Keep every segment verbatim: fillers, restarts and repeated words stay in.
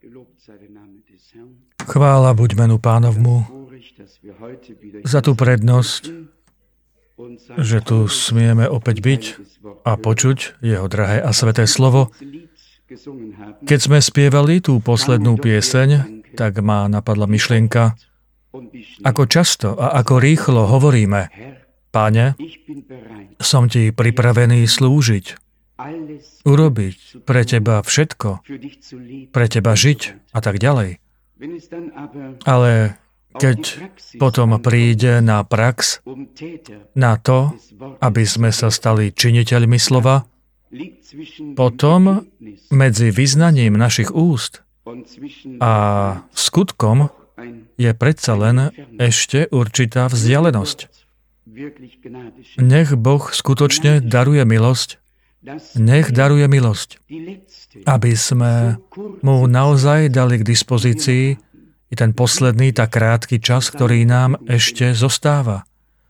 Chvála buď menu Pánovmu za tú prednosť, že tu smieme opäť byť a počuť jeho drahé a sveté slovo. Keď sme spievali tú poslednú pieseň, tak ma napadla myšlienka, ako často a ako rýchlo hovoríme: Páne, som ti pripravený slúžiť, urobiť pre teba všetko, pre teba žiť a tak ďalej. Ale keď potom príde na prax, na to, aby sme sa stali činiteľmi slova, potom medzi vyznaním našich úst a skutkom je predsa len ešte určitá vzdialenosť. Nech Boh skutočne daruje milosť, nech daruje milosť, aby sme mu naozaj dali k dispozícii i ten posledný, tak krátky čas, ktorý nám ešte zostáva.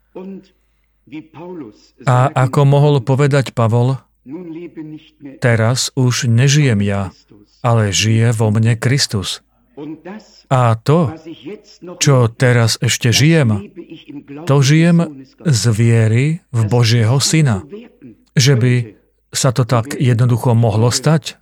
A ako mohol povedať Pavol, teraz už nežijem ja, ale žije vo mne Kristus. A to, čo teraz ešte žijem, to žijem z viery v Božieho Syna. Že by sa to tak jednoducho mohlo stať?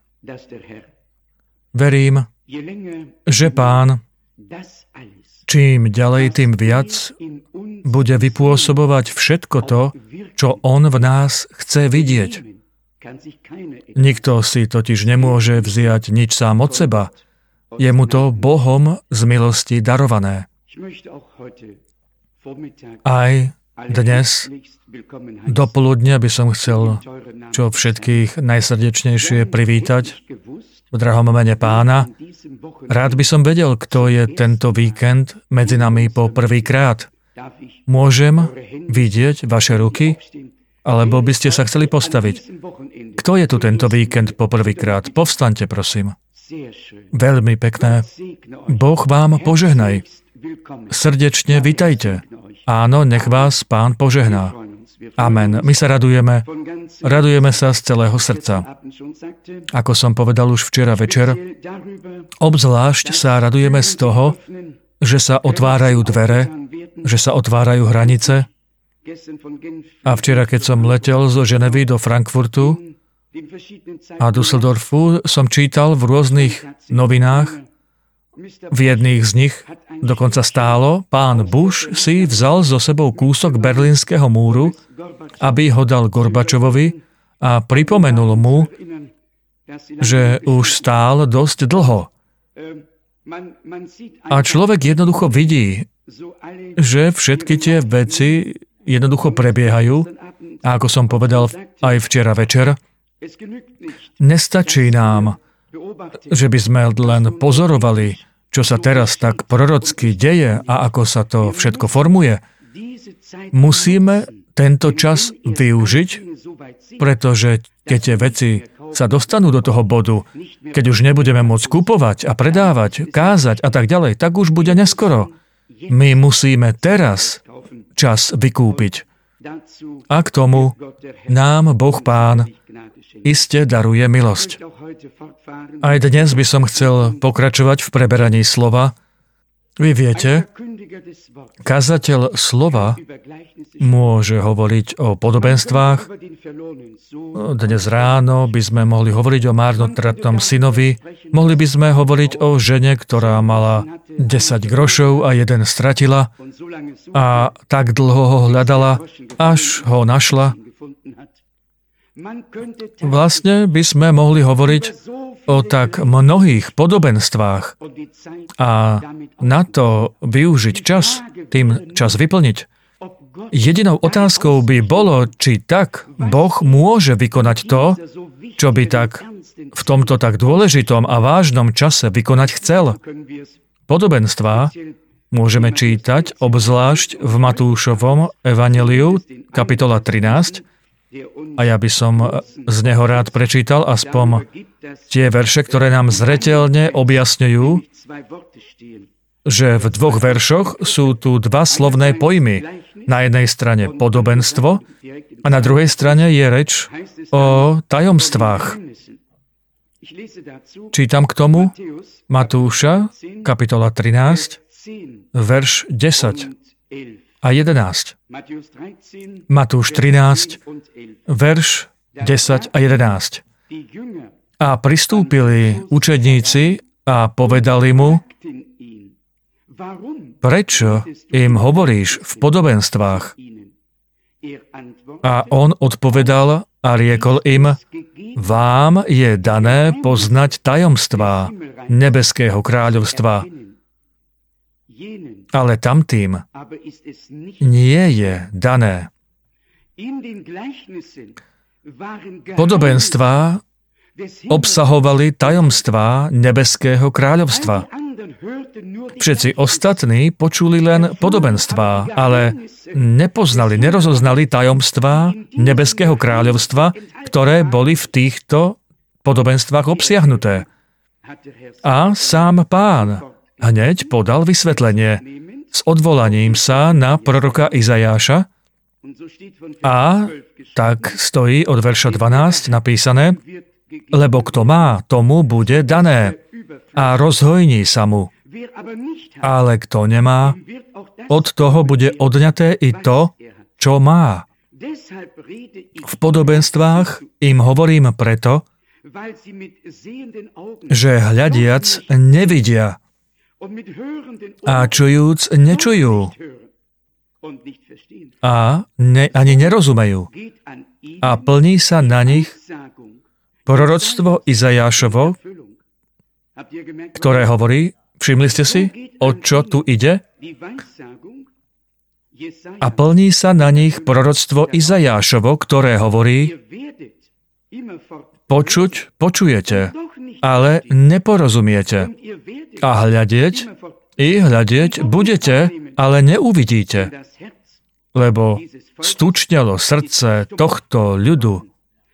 Verím, že Pán čím ďalej, tým viac bude vypôsobovať všetko to, čo On v nás chce vidieť. Nikto si totiž nemôže vziať nič sám od seba. Je mu to Bohom z milosti darované. Aj dnes do poludnia by som chcel čo všetkých najsrdečnejšie privítať v drahom mene Pána. Rád by som vedel, kto je tento víkend medzi nami po prvýkrát. Môžem vidieť vaše ruky, alebo by ste sa chceli postaviť? Kto je tu tento víkend po prvýkrát? Povstaňte, prosím. Veľmi pekné. Boh vám požehnaj. Srdečne vitajte. Áno, nech vás Pán požehná. Amen. My sa radujeme. Radujeme sa z celého srdca. Ako som povedal už včera večer, obzvlášť sa radujeme z toho, že sa otvárajú dvere, že sa otvárajú hranice. A včera, keď som letel zo Ženevy do Frankfurtu a Düsseldorfu, som čítal v rôznych novinách, v jedných z nich dokonca stálo, pán Bush si vzal so sebou kúsok berlínskeho múru, aby ho dal Gorbačovovi a pripomenul mu, že už stál dosť dlho. A človek jednoducho vidí, že všetky tie veci jednoducho prebiehajú, a ako som povedal aj včera večer, nestačí nám, že by sme len pozorovali, čo sa teraz tak prorocky deje a ako sa to všetko formuje. Musíme tento čas využiť, pretože keď tie veci sa dostanú do toho bodu, keď už nebudeme môcť kupovať a predávať, kázať a tak ďalej, tak už bude neskoro. My musíme teraz čas vykúpiť. A k tomu nám Boh Pán iste daruje milosť. Aj dnes by som chcel pokračovať v preberaní slova. Vy viete, kazateľ slova môže hovoriť o podobenstvách. Dnes ráno by sme mohli hovoriť o márnotratnom synovi. Mohli by sme hovoriť o žene, ktorá mala desať grošov a jeden stratila a tak dlho ho hľadala, až ho našla. Vlastne by sme mohli hovoriť o tak mnohých podobenstvách a na to využiť čas, tým čas vyplniť. Jedinou otázkou by bolo, či tak Boh môže vykonať to, čo by tak v tomto tak dôležitom a vážnom čase vykonať chcel. Podobenstvá môžeme čítať obzvlášť v Matúšovom evanjeliu, kapitola trinásť, a ja by som z neho rád prečítal aspoň tie verše, ktoré nám zreteľne objasňujú, že v dvoch veršoch sú tu dva slovné pojmy. Na jednej strane podobenstvo a na druhej strane je reč o tajomstvách. Čítam k tomu Matúša, kapitola trinásť, verš desať a jedenásť. Matúš trinásť, verš desať a jedenásť. A pristúpili učedníci a povedali mu, prečo im hovoríš v podobenstvách? A on odpovedal a riekol im, vám je dané poznať tajomstvá nebeského kráľovstva, ale tamtým nie je dané. Podobenstvá obsahovali tajomstvá nebeského kráľovstva. Všetci ostatní počuli len podobenstvá, ale nepoznali, nerozoznali tajomstvá nebeského kráľovstva, ktoré boli v týchto podobenstvách obsiahnuté. A sám Pán hneď podal vysvetlenie s odvolaním sa na proroka Izajáša a tak stojí od verša dvanásť napísané, lebo kto má, tomu bude dané a rozhojní sa mu. Ale kto nemá, od toho bude odňaté i to, čo má. V podobenstvách im hovorím preto, že hľadiac nevidia a čujúc nečujú a ne, ani nerozumejú. A plní sa na nich proroctvo Izajášovo, ktoré hovorí, všimli ste si, o čo tu ide? A plní sa na nich proroctvo Izajášovo, ktoré hovorí, počuť počujete, ale neporozumiete. A hľadieť i hľadieť budete, ale neuvidíte. Lebo stučnelo srdce tohto ľudu,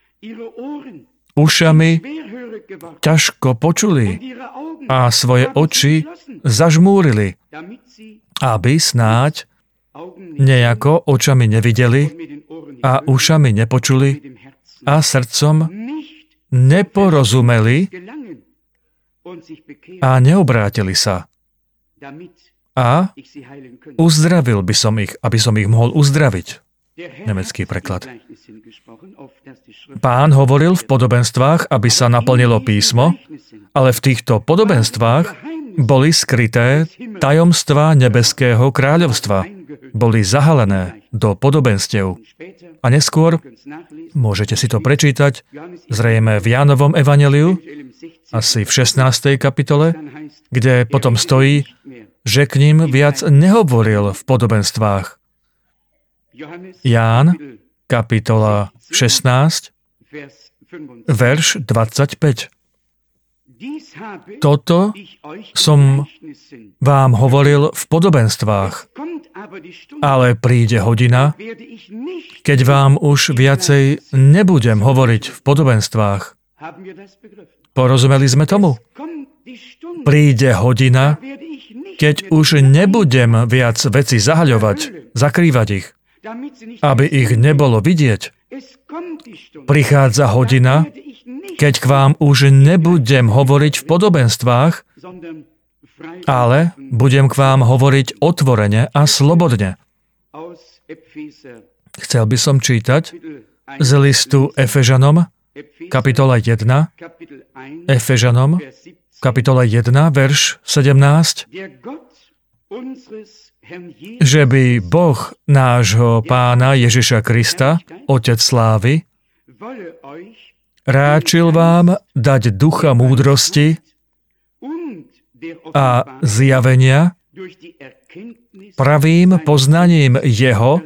ušami ťažko počuli a svoje oči zažmúrili, aby snáď nejako očami nevideli a ušami nepočuli a srdcom neporozumeli a neobrátili sa. A uzdravil by som ich, aby som ich mohol uzdraviť. Nemecký preklad. Pán hovoril v podobenstvách, aby sa naplnilo písmo, ale v týchto podobenstvách boli skryté tajomstvá nebeského kráľovstva. Boli zahalené do podobenstiev. A neskôr, môžete si to prečítať, zrejme v Jánovom evanjeliu, asi v šestnástej kapitole, kde potom stojí, že k ním viac nehovoril v podobenstvách. Ján, kapitola šestnásť, verš dvadsaťpäť. Toto som vám hovoril v podobenstvách, ale príde hodina, keď vám už viacej nebudem hovoriť v podobenstvách. Porozumeli sme tomu? Príde hodina, keď už nebudem viac veci zahľovať, zakrývať ich, aby ich nebolo vidieť. Prichádza hodina, keď k vám už nebudem hovoriť v podobenstvách, ale budem k vám hovoriť otvorene a slobodne. Chcel by som čítať z listu Efežanom, kapitola jedna, Efežanom, kapitola jedna, verš sedemnásť, že by Boh nášho Pána Ježiša Krista, Otec slávy, ráčil vám dať ducha múdrosti a zjavenia pravým poznaním Jeho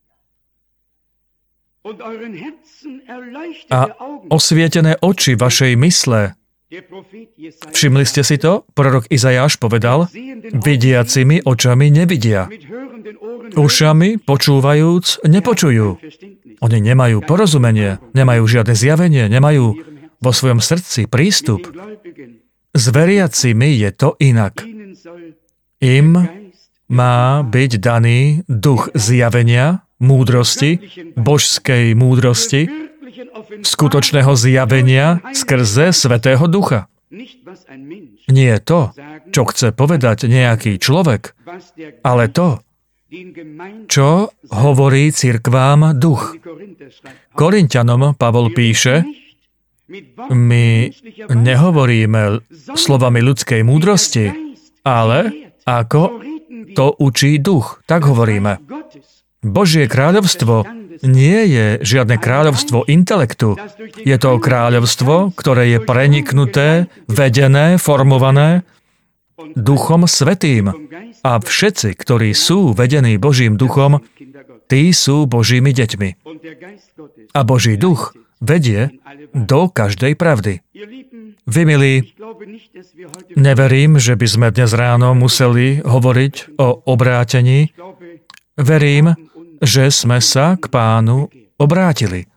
a osvietené oči vašej mysle. Všimli ste si to? Prorok Izajáš povedal, vidiacimi očami nevidia. Ušami počúvajúc nepočujú. Oni nemajú porozumenie, nemajú žiadne zjavenie, nemajú vo svojom srdci prístup. S veriacimi je to inak. Im má byť daný duch zjavenia, múdrosti, božskej múdrosti, skutočného zjavenia skrze Svätého Ducha. Nie to, čo chce povedať nejaký človek, ale to, čo hovorí cirkvám duch. Korinťanom Pavol píše, my nehovoríme slovami ľudskej múdrosti, ale ako to učí duch. Tak hovoríme. Božie kráľovstvo nie je žiadne kráľovstvo intelektu. Je to kráľovstvo, ktoré je preniknuté, vedené, formované Duchom Svätým. A všetci, ktorí sú vedení Božím duchom, tí sú Božími deťmi. A Boží duch vedie do každej pravdy. Vy, milí, neverím, že by sme dnes ráno museli hovoriť o obrátení. Verím, že sme sa k Pánu obrátili.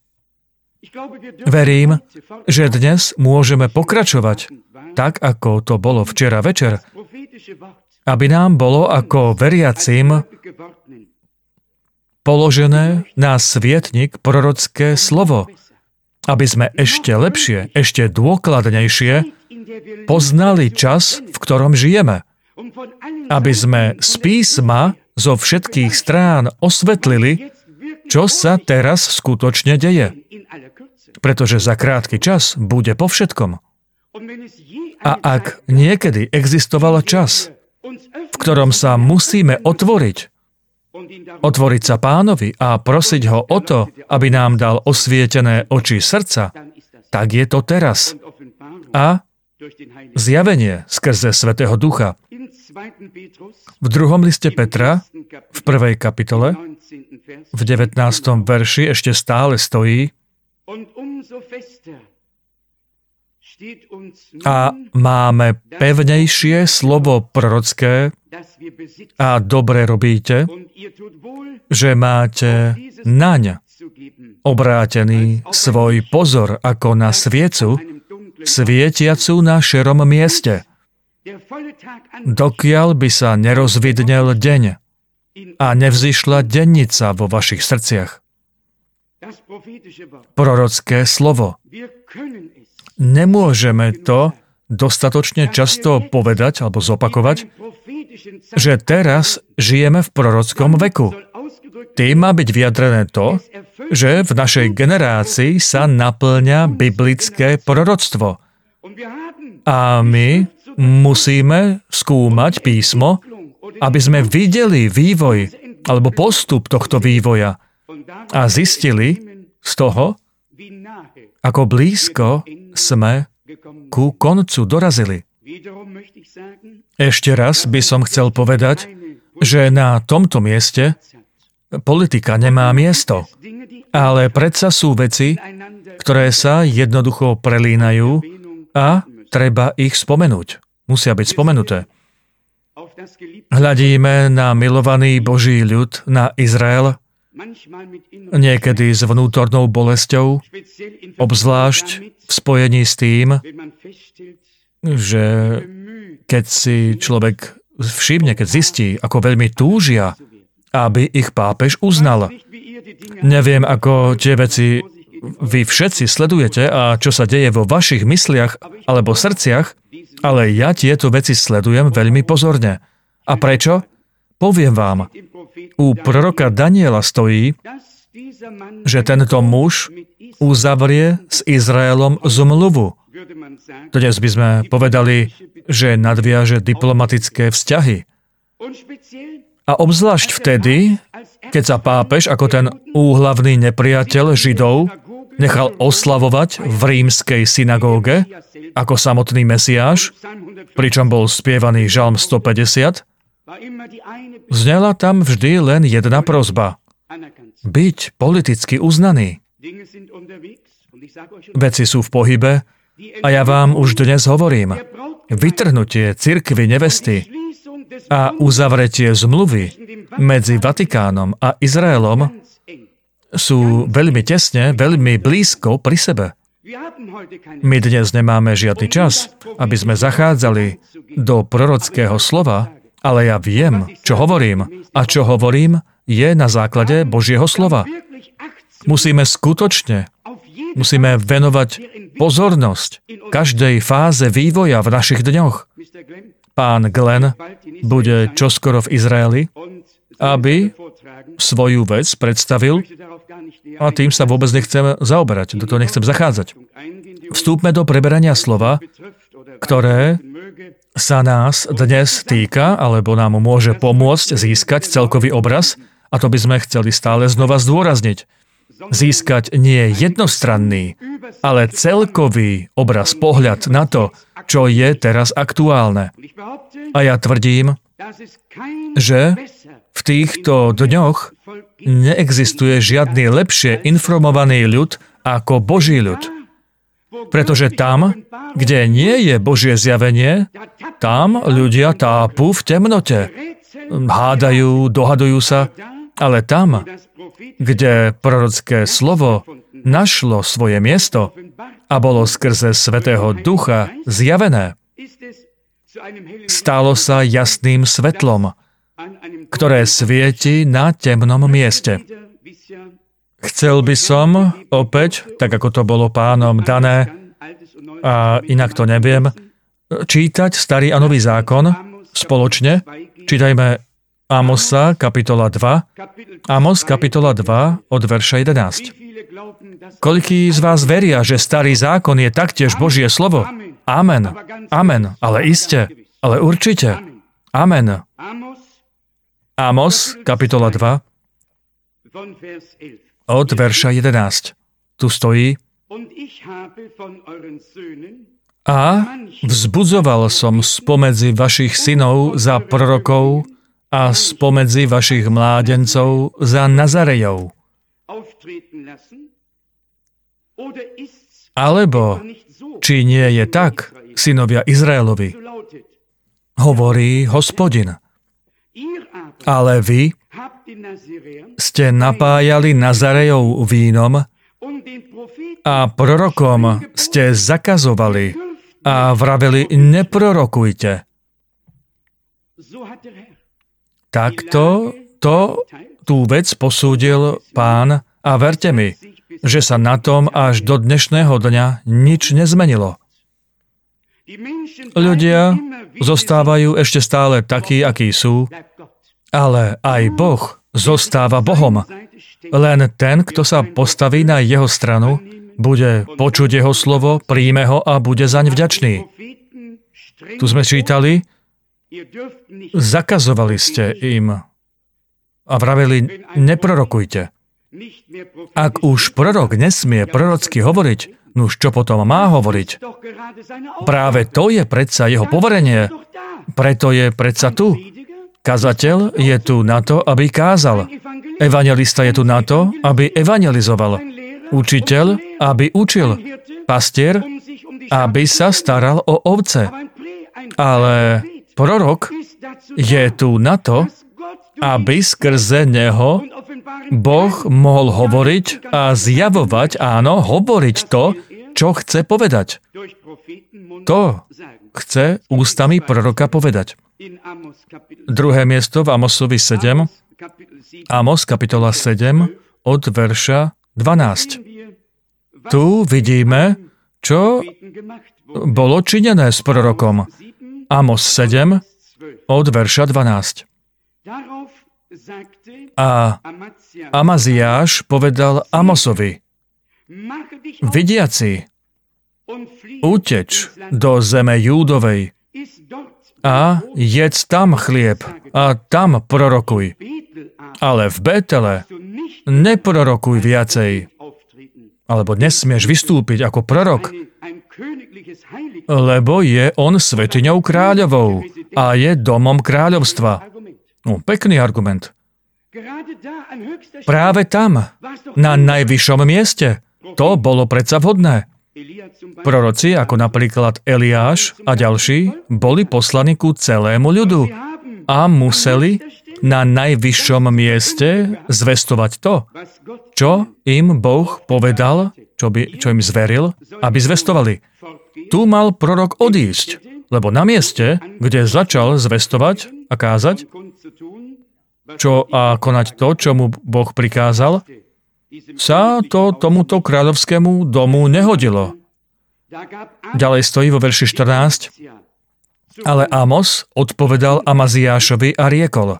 Verím, že dnes môžeme pokračovať tak, ako to bolo včera večer, aby nám bolo ako veriacim položené na svietnik prorocké slovo, aby sme ešte lepšie, ešte dôkladnejšie poznali čas, v ktorom žijeme. Aby sme z písma zo všetkých strán osvetlili, čo sa teraz skutočne deje. Pretože za krátky čas bude po všetkom. A ak niekedy existoval čas, v ktorom sa musíme otvoriť, otvoriť sa Pánovi a prosiť ho o to, aby nám dal osvietené oči srdca, tak je to teraz. A zjavenie skrze Svätého Ducha. V druhom liste Petra, v prvej kapitole, v devätnástom verši ešte stále stojí: a máme pevnejšie slovo prorocké a dobre robíte, že máte naň obrátený svoj pozor ako na sviecu, svietiacu na šerom mieste, dokiaľ by sa nerozvidnel deň a nevzýšla dennica vo vašich srdciach. Prorocké slovo. Nemôžeme to dostatočne často povedať alebo zopakovať, že teraz žijeme v prorockom veku. Tým má byť vyjadrené to, že v našej generácii sa naplňa biblické proroctvo. A my musíme skúmať písmo, aby sme videli vývoj alebo postup tohto vývoja a zistili z toho, ako blízko sme ku koncu dorazili. Ešte raz by som chcel povedať, že na tomto mieste politika nemá miesto, ale predsa sú veci, ktoré sa jednoducho prelínajú a treba ich spomenúť. Musia byť spomenuté. Hľadíme na milovaný Boží ľud, na Izrael, niekedy s vnútornou bolesťou, obzvlášť v spojení s tým, že keď si človek všimne, keď zistí, ako veľmi túžia, aby ich pápež uznal. Neviem, ako tie veci vy všetci sledujete a čo sa deje vo vašich mysliach alebo srdciach, ale ja tieto veci sledujem veľmi pozorne. A prečo? Poviem vám. U proroka Daniela stojí, že tento muž uzavrie s Izraelom zmluvu. Dnes by sme povedali, že nadviaže diplomatické vzťahy. A obzvlášť vtedy, keď sa pápež ako ten úhlavný nepriateľ Židov nechal oslavovať v rímskej synagóge ako samotný Mesiáš, pričom bol spievaný žalm stopäťdesiat, znela tam vždy len jedna prosba. Byť politicky uznaný. Veci sú v pohybe a ja vám už dnes hovorím. Vytrhnutie cirkvi nevesty a uzavretie zmluvy medzi Vatikánom a Izraelom sú veľmi tesne, veľmi blízko pri sebe. My dnes nemáme žiadny čas, aby sme zachádzali do prorockého slova, ale ja viem, čo hovorím. A čo hovorím, je na základe Božieho slova. Musíme skutočne, musíme venovať pozornosť každej fáze vývoja v našich dňoch. Pán Glenn bude čoskoro v Izraeli, aby svoju vec predstavil a tým sa vôbec nechcem zaoberať, do toho nechcem zachádzať. Vstúpme do preberania slova, ktoré sa nás dnes týka, alebo nám môže pomôcť získať celkový obraz, a to by sme chceli stále znova zdôrazniť. Získať nie jednostranný, ale celkový obraz, pohľad na to, čo je teraz aktuálne. A ja tvrdím, že v týchto dňoch neexistuje žiadny lepšie informovaný ľud ako Boží ľud. Pretože tam, kde nie je Božie zjavenie, tam ľudia tápu v temnote. Hádajú, dohadujú sa, ale tam, kde prorocké slovo našlo svoje miesto a bolo skrze Svätého Ducha zjavené, stalo sa jasným svetlom, ktoré svieti na temnom mieste. Chcel by som opäť, tak ako to bolo pánom dané, a inak to neviem, čítať Starý a Nový zákon spoločne. Čítajme Amosa, kapitola dva. Amos, kapitola dva, od verša jedenásť. Koľkí z vás veria, že Starý zákon je taktiež Božie slovo? Amen. Amen. Ale iste. Ale určite. Amen. Amos, kapitola dva, od verša jedenásť. Tu stojí: A vzbudzoval som spomedzi vašich synov za prorokov a spomedzi vašich mládencov za Nazarejov. Alebo, či nie je tak, synovia Izraelovi, hovorí Hospodin. Ale vy ste napájali Nazarejov vínom a prorokom ste zakazovali a vraveli: neprorokujte. Takto to, tú vec posúdil Pán a verte mi, že sa na tom až do dnešného dňa nič nezmenilo. Ľudia zostávajú ešte stále takí, akí sú, ale aj Boh zostáva Bohom. Len ten, kto sa postaví na jeho stranu, bude počuť jeho slovo, príjme ho a bude zaň vďačný. Tu sme čítali: zakazovali ste im a vraveli: neprorokujte. Ak už prorok nesmie prorocky hovoriť, nuž čo potom má hovoriť? Práve to je predsa jeho poverenie. Preto je predsa tu. Kazateľ je tu na to, aby kázal. Evanjelista je tu na to, aby evangelizoval. Učiteľ, aby učil. Pastier, aby sa staral o ovce. Ale prorok je tu na to, aby skrze neho Boh mohol hovoriť a zjavovať, áno, hovoriť to, čo chce povedať. To chce ústami proroka povedať. Druhé miesto v Amosovi sedem, Amos kapitola sedem, od verša dvanásť. Tu vidíme, čo bolo činené s prorokom. Amos sedem, od verša dvanásť. A Amaziáš povedal Amosovi: vidiaci, uteč do zeme Júdovej a jedz tam chlieb a tam prorokuj. Ale v Betele neprorokuj viacej, alebo nesmieš vystúpiť ako prorok, lebo je on svätyňou kráľovou a je domom kráľovstva. No, pekný argument. Práve tam, na najvyššom mieste, to bolo predsa vhodné. Proroci, ako napríklad Eliáš a ďalší, boli poslaní ku celému ľudu a museli na najvyššom mieste zvestovať to, čo im Boh povedal, čo, by, čo im zveril, aby zvestovali. Tu mal prorok odísť, lebo na mieste, kde začal zvestovať a kázať, čo a konať to, čo mu Boh prikázal, sa to tomuto kráľovskému domu nehodilo. Ďalej stojí vo verši štrnásť. Ale Amos odpovedal Amaziášovi a riekol: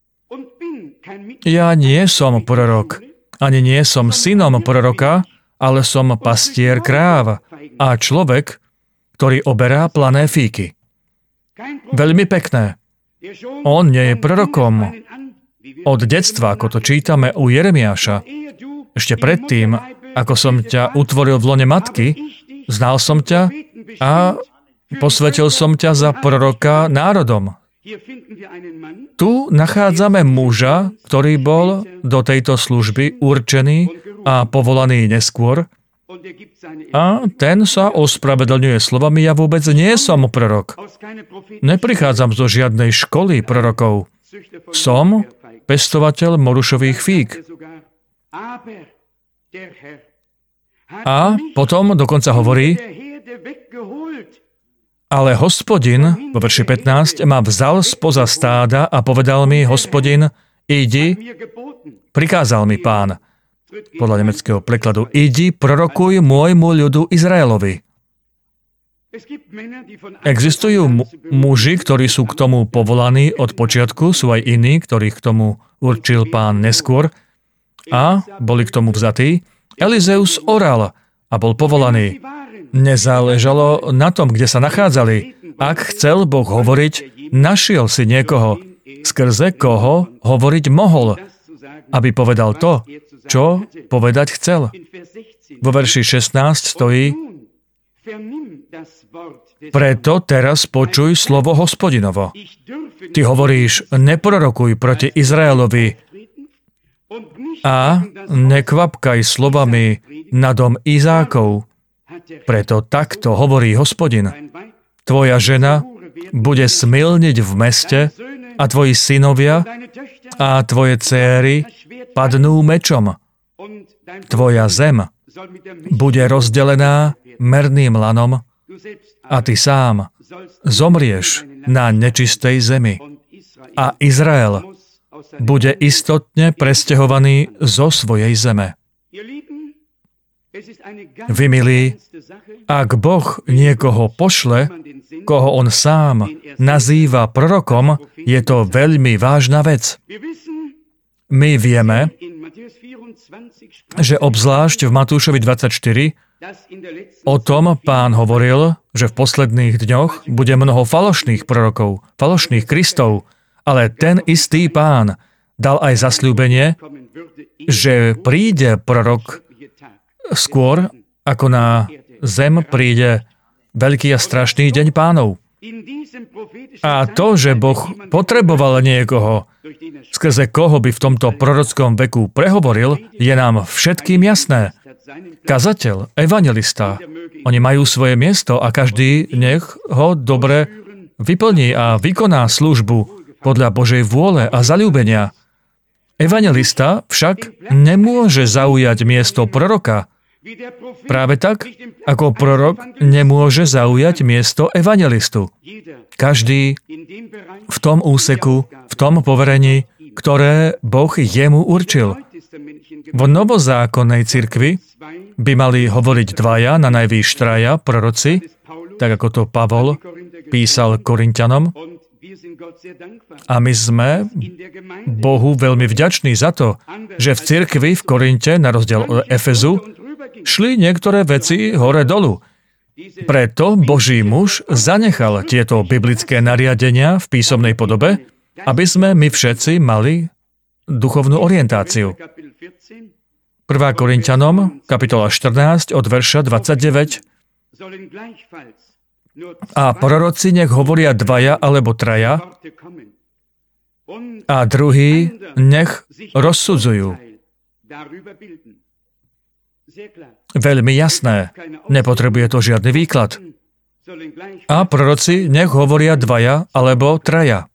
Ja nie som prorok, ani nie som synom proroka, ale som pastier kráv a človek, ktorý oberá plané fíky. Veľmi pekné. On nie je prorokom. Od detstva, ako to čítame u Jeremiáša, ešte predtým, ako som ťa utvoril v lone matky, znal som ťa a posvetil som ťa za proroka národom. Tu nachádzame muža, ktorý bol do tejto služby určený a povolaný neskôr, a ten sa ospravedlňuje slovami: Ja vôbec nie som prorok. Neprichádzam zo žiadnej školy prorokov. Som pestovateľ morušových fík. A potom dokonca hovorí: Ale Hospodin, vo verši pätnásť, ma vzal spoza stáda a povedal mi: Hospodin, idi, prikázal mi Pán, podľa nemeckého prekladu, idi, prorokuj môjmu ľudu Izraelovi. Existujú mu- muži, ktorí sú k tomu povolaní od počiatku, sú aj iní, ktorých k tomu určil Pán neskôr a boli k tomu vzatí. Elizeus oral a bol povolaný. Nezáležalo na tom, kde sa nachádzali. Ak chcel Boh hovoriť, našiel si niekoho, skrze koho hovoriť mohol, aby povedal to, čo povedať chcel. Vo verši šestnásť stojí: Preto teraz počuj slovo Hospodinovo. Ty hovoríš: Neprorokuj proti Izraelovi a nekvapkaj slovami na dom Izákov. Preto takto hovorí Hospodin: Tvoja žena bude smilniť v meste a tvoji synovia a tvoje céry padnú mečom. Tvoja zem bude rozdelená merným lanom a ty sám zomrieš na nečistej zemi. A Izrael bude istotne presťahovaný zo svojej zeme. Vy, milí, ak Boh niekoho pošle, koho on sám nazýva prorokom, je to veľmi vážna vec. My vieme, že obzvlášť v Matúšovi dvadsaťštyri o tom Pán hovoril, že v posledných dňoch bude mnoho falošných prorokov, falošných Kristov, ale ten istý Pán dal aj zasľúbenie, že príde prorok skôr, ako na zem príde veľký a strašný deň Pánov. A to, že Boh potreboval niekoho, skrze koho by v tomto prorockom veku prehovoril, je nám všetkým jasné. Kazateľ, evanjelista, oni majú svoje miesto a každý nech ho dobre vyplní a vykoná službu podľa Božej vôle a zaľúbenia. Evanjelista však nemôže zaujať miesto proroka. Práve tak, ako prorok nemôže zaujať miesto evanjelistu. Každý v tom úseku, v tom poverení, ktoré Boh jemu určil. V novozákonnej cirkvi by mali hovoriť dvaja, na najvýš traja proroci, tak ako to Pavol písal Korinťanom. A my sme Bohu veľmi vďační za to, že v cirkvi v Korinte, na rozdiel od Efezu, šli niektoré veci hore-dolu. Preto Boží muž zanechal tieto biblické nariadenia v písomnej podobe, aby sme my všetci mali duchovnú orientáciu. prvá Korinťanom, kapitola štrnásť, od verša dvadsaťdeväť. A proroci nech hovoria dvaja alebo traja, a druhí nech rozsudzujú. Veľmi jasné. Nepotrebuje to žiadny výklad. A proroci nech hovoria dvaja alebo traja.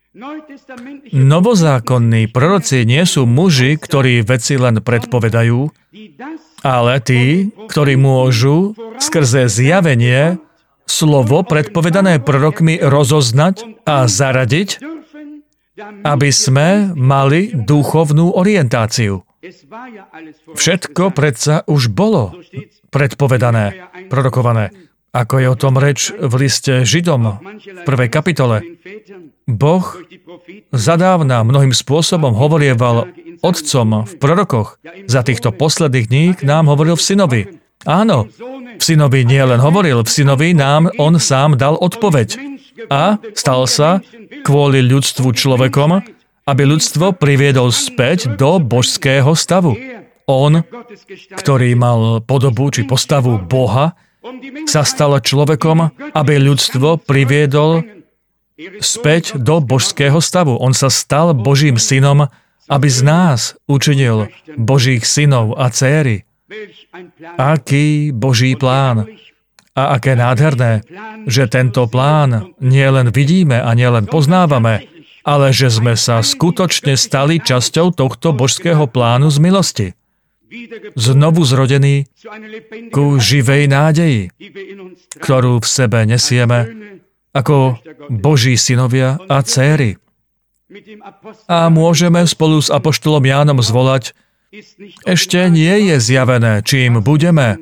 Novozákonní proroci nie sú muži, ktorí veci len predpovedajú, ale tí, ktorí môžu skrze zjavenie slovo predpovedané prorokmi rozoznať a zaradiť, aby sme mali duchovnú orientáciu. Všetko predsa už bolo predpovedané, prorokované. Ako je o tom reč v liste Židom v prvej kapitole. Boh zadávna mnohým spôsobom hovorieval otcom v prorokoch. Za týchto posledných dní k nám hovoril v synovi. Áno, v synovi nie len hovoril, v synovi nám on sám dal odpoveď. A stal sa kvôli ľudstvu človekom, aby ľudstvo priviedol späť do božského stavu. On, ktorý mal podobu či postavu Boha, sa stal človekom, aby ľudstvo priviedol späť do božského stavu. On sa stal Božím synom, aby z nás učinil Božích synov a dcéry. Aký Boží plán! A aké nádherné, že tento plán nielen vidíme a nielen poznávame, ale že sme sa skutočne stali časťou tohto božského plánu z milosti. Znovu zrodený ku živej nádeji, ktorú v sebe nesieme ako Boží synovia a dcéry. A môžeme spolu s apoštolom Jánom zvolať, ešte nie je zjavené, čím budeme,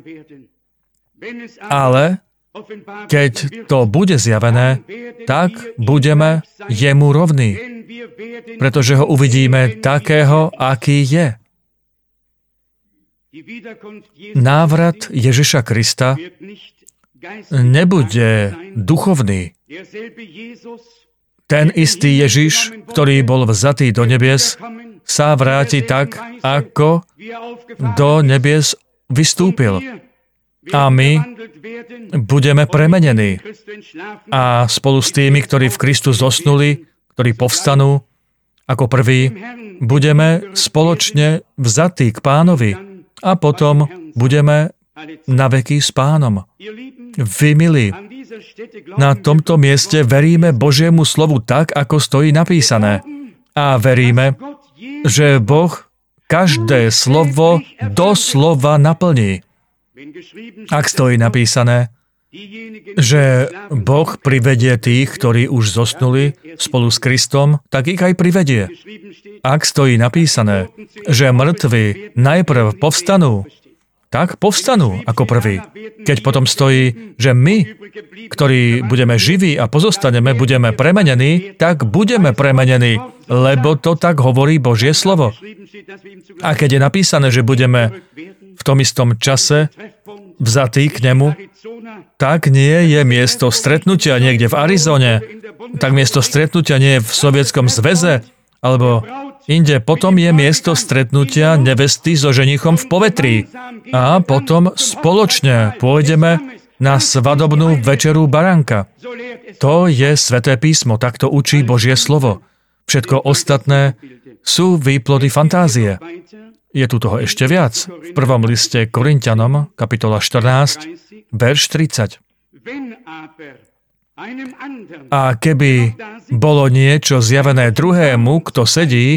ale keď to bude zjavené, tak budeme jemu rovní, pretože ho uvidíme takého, aký je. Návrat Ježiša Krista nebude duchovný. Ten istý Ježiš, ktorý bol vzatý do nebies, sa vráti tak, ako do nebies vystúpil. A my budeme premenení. A spolu s tými, ktorí v Kristu zosnuli, ktorí povstanú ako prví, budeme spoločne vzatí k Pánovi. A potom budeme na veky s Pánom. Vy, milí, na tomto mieste veríme Božiemu slovu tak, ako stojí napísané. A veríme, že Boh každé slovo doslova naplní. Ak stojí napísané, že Boh privedie tých, ktorí už zosnuli spolu s Kristom, tak ich aj privedie. Ak stojí napísané, že mŕtvi najprv povstanú, tak povstanú ako prví. Keď potom stojí, že my, ktorí budeme živí a pozostaneme, budeme premenení, tak budeme premenení, lebo to tak hovorí Božie slovo. A keď je napísané, že budeme v tom istom čase vzatí k nemu, tak nie je miesto stretnutia niekde v Arizone, tak miesto stretnutia nie je v Sovietskom zväze, alebo inde. Potom je miesto stretnutia nevesty so ženichom v povetrí. A potom spoločne pôjdeme na svadobnú večeru baránka. To je Sväté písmo, takto učí Božie slovo. Všetko ostatné sú výplody fantázie. Je tu toho ešte viac. V prvom liste Korinťanom, kapitola štrnásť, verš tridsať. A keby bolo niečo zjavené druhému, kto sedí,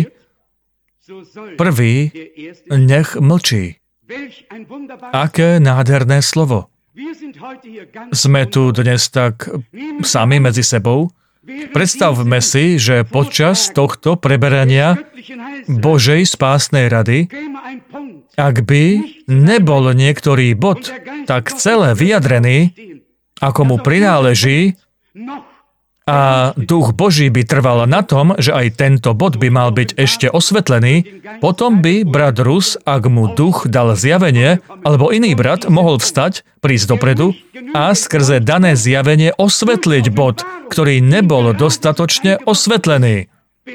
prvý nech mlčí. Aké nádherné slovo. Sme tu dnes tak sami medzi sebou. Predstavme si, že počas tohto preberania Božej spásnej rady, ak by nebol niektorý bod tak celé vyjadrený, ako mu prináleží, a Duch Boží by trval na tom, že aj tento bod by mal byť ešte osvetlený, potom by brat Rus, ak mu Duch dal zjavenie, alebo iný brat mohol vstať, prísť dopredu a skrze dané zjavenie osvetliť bod, ktorý nebol dostatočne osvetlený.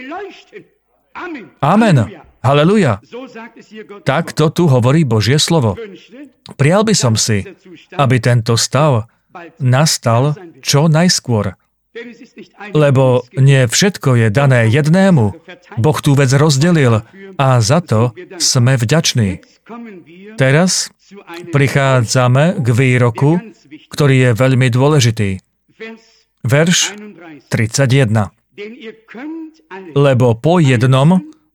Amen. Haleluja. Takto tu hovorí Božie slovo. Prijal by som si, aby tento stav nastal čo najskôr. Lebo nie všetko je dané jednému. Boh tú vec rozdelil a za to sme vďační. Teraz prichádzame k výroku, ktorý je veľmi dôležitý. Verš tridsaťjeden. Lebo po jednom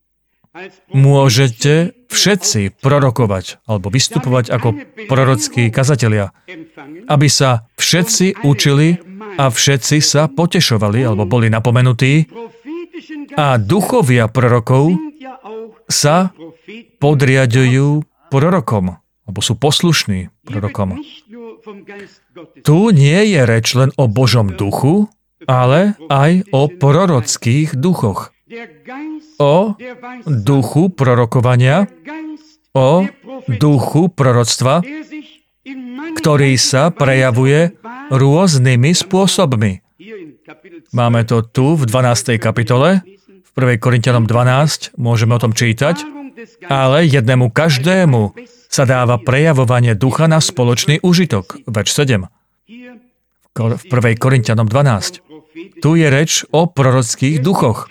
môžete všetci prorokovať alebo vystupovať ako prorockí kazatelia, aby sa všetci učili a všetci sa potešovali alebo boli napomenutí a duchovia prorokov sa podriadujú prorokom, alebo sú poslušní prorokom. Tu nie je reč len o Božom duchu, ale aj o prorockých duchoch. O duchu prorokovania, o duchu proroctva, ktorý sa prejavuje rôznymi spôsobmi. Máme to tu v dvanástej kapitole, v prvej Korinťanom dvanásť, môžeme o tom čítať, ale jednému každému sa dáva prejavovanie ducha na spoločný užitok. Verš sedem. V prvej Korinťanom dvanásť. Tu je reč o prorockých duchoch.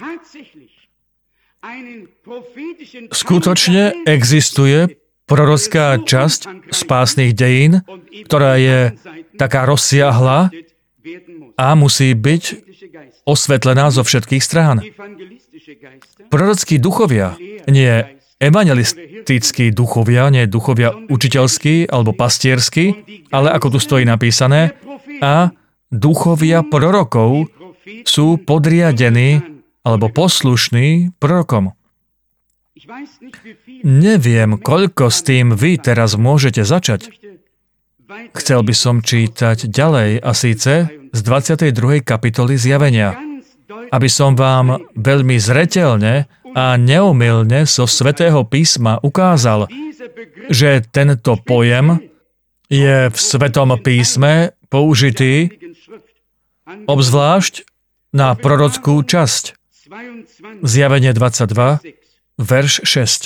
Skutočne existuje prorocká časť spásnych dejín, ktorá je taká rozsiahla a musí byť osvetlená zo všetkých strán. Prorockí duchovia, nie evangelistickí duchovia, nie duchovia učiteľskí alebo pastierskí, ale ako tu stojí napísané, a duchovia prorokov sú podriadení alebo poslušní prorokom. Neviem, koľko s tým vy teraz môžete začať. Chcel by som čítať ďalej, a síce z dvadsiatej druhej kapitoly Zjavenia, aby som vám veľmi zreteľne a neomylne zo Svätého písma ukázal, že tento pojem je v Svätom písme použitý obzvlášť na prorockú časť. Zjavenie dvadsaťdva, verš šesť.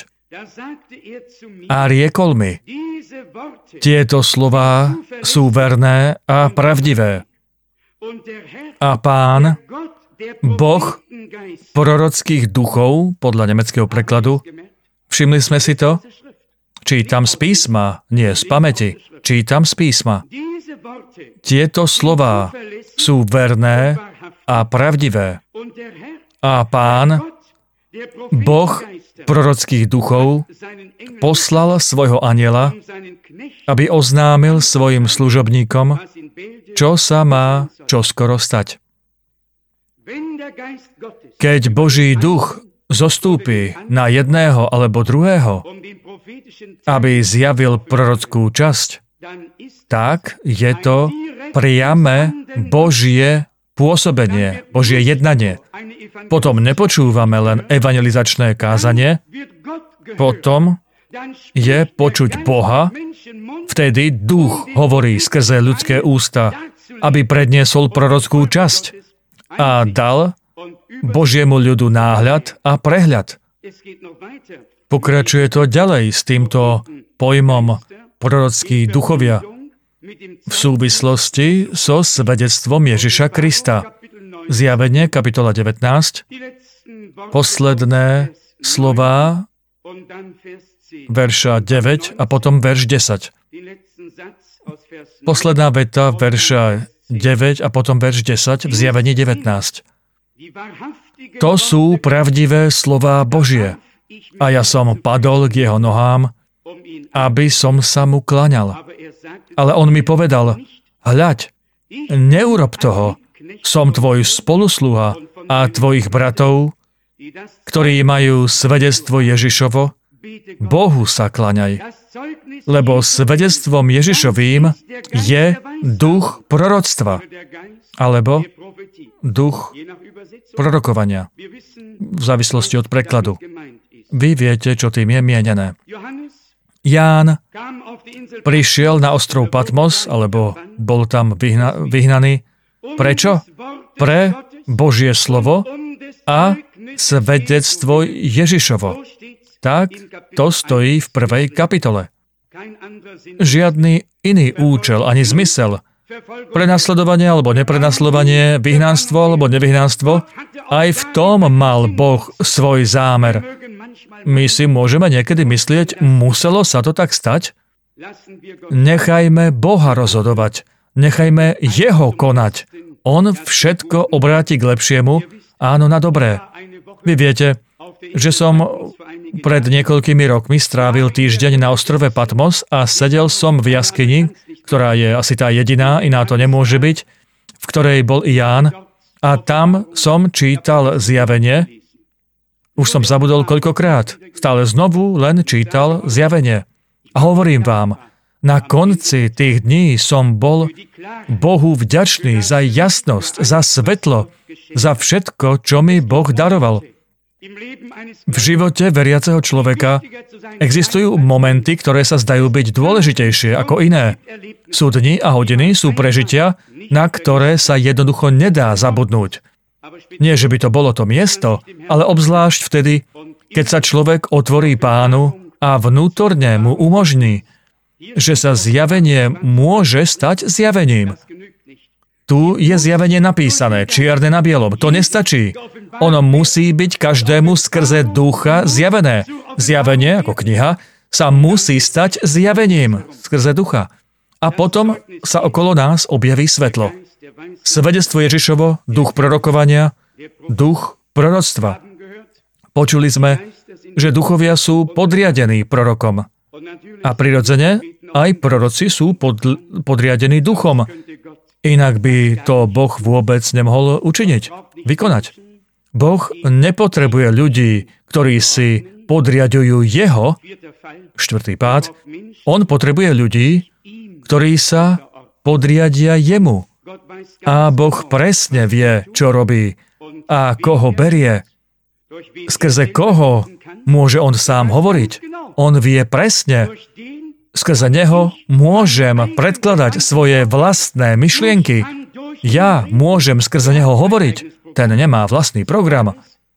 A riekol mi, tieto slová sú verné a pravdivé. A Pán, Boh prorockých duchov, podľa nemeckého prekladu, všimli sme si to? Čítam z písma, nie z pamäti. Čítam z písma. Tieto slová sú verné a pravdivé. A Pán, Boh prorockých duchov, poslal svojho anjela, aby oznámil svojim služobníkom, čo sa má čoskoro stať. Keď Boží duch zostúpi na jedného alebo druhého, aby zjavil prorockú časť, tak je to priame Božie pôsobenie, Božie jednanie. Potom nepočúvame len evangelizačné kázanie, potom je počuť Boha, vtedy duch hovorí skrze ľudské ústa, aby predniesol prorockú časť a dal Božiemu ľudu náhľad a prehľad. Pokračuje to ďalej s týmto pojmom prorockí duchovia v súvislosti so svedectvom Ježiša Krista. Zjavenie, kapitola devätnásť, posledné slová, verša deväť a potom verš desať. Posledná veta, verša deväť a potom verš desať v Zjavení devätnásť. To sú pravdivé slová Božie. A ja som padol k jeho nohám, aby som sa mu klaňal. Ale on mi povedal, hľaď, neurob toho, som tvoj spolusluha a tvojich bratov, ktorí majú svedectvo Ježišovo, Bohu sa klaňaj. Lebo svedectvom Ježišovým je duch proroctva, alebo duch prorokovania, v závislosti od prekladu. Vy viete, čo tým je mienené. Ján prišiel na ostrov Patmos, alebo bol tam vyhna, vyhnaný. Prečo? Pre Božie slovo a svedectvo Ježišovo. Tak to stojí v prvej kapitole. Žiadny iný účel ani zmysel, prenasledovanie alebo neprenasledovanie, vyhnanstvo alebo nevyhnanstvo, aj v tom mal Boh svoj zámer. My si môžeme niekedy myslieť, muselo sa to tak stať? Nechajme Boha rozhodovať. Nechajme Jeho konať. On všetko obráti k lepšiemu, áno, na dobré. Vy viete, že som pred niekoľkými rokmi strávil týždeň na ostrove Patmos a sedel som v jaskyni, ktorá je asi tá jediná, iná to nemôže byť, v ktorej bol i Ján, a tam som čítal zjavenie Už som zabudol koľkokrát. Stále znovu len čítal zjavenie. A hovorím vám, na konci tých dní som bol Bohu vďačný za jasnosť, za svetlo, za všetko, čo mi Boh daroval. V živote veriaceho človeka existujú momenty, ktoré sa zdajú byť dôležitejšie ako iné. Sú dni a hodiny, sú prežitia, na ktoré sa jednoducho nedá zabudnúť. Nie, že by to bolo to miesto, ale obzvlášť vtedy, keď sa človek otvorí Pánu a vnútorne mu umožní, že sa zjavenie môže stať zjavením. Tu je zjavenie napísané, čierne na bielom. To nestačí. Ono musí byť každému skrze ducha zjavené. Zjavenie, ako kniha, sa musí stať zjavením skrze ducha. A potom sa okolo nás objaví svetlo. Svedectvo Ježišovo, duch prorokovania, duch proroctva. Počuli sme, že duchovia sú podriadení prorokom. A prirodzene aj proroci sú pod, podriadení duchom. Inak by to Boh vôbec nemohol učiniť, vykonať. Boh nepotrebuje ľudí, ktorí si podriadujú jeho, štvrtý pád, on potrebuje ľudí, ktorí sa podriadia jemu. A Boh presne vie, čo robí a koho berie. Skrze koho môže on sám hovoriť. On vie presne. Skrze neho môžem predkladať svoje vlastné myšlienky. Ja môžem skrze neho hovoriť. Ten nemá vlastný program.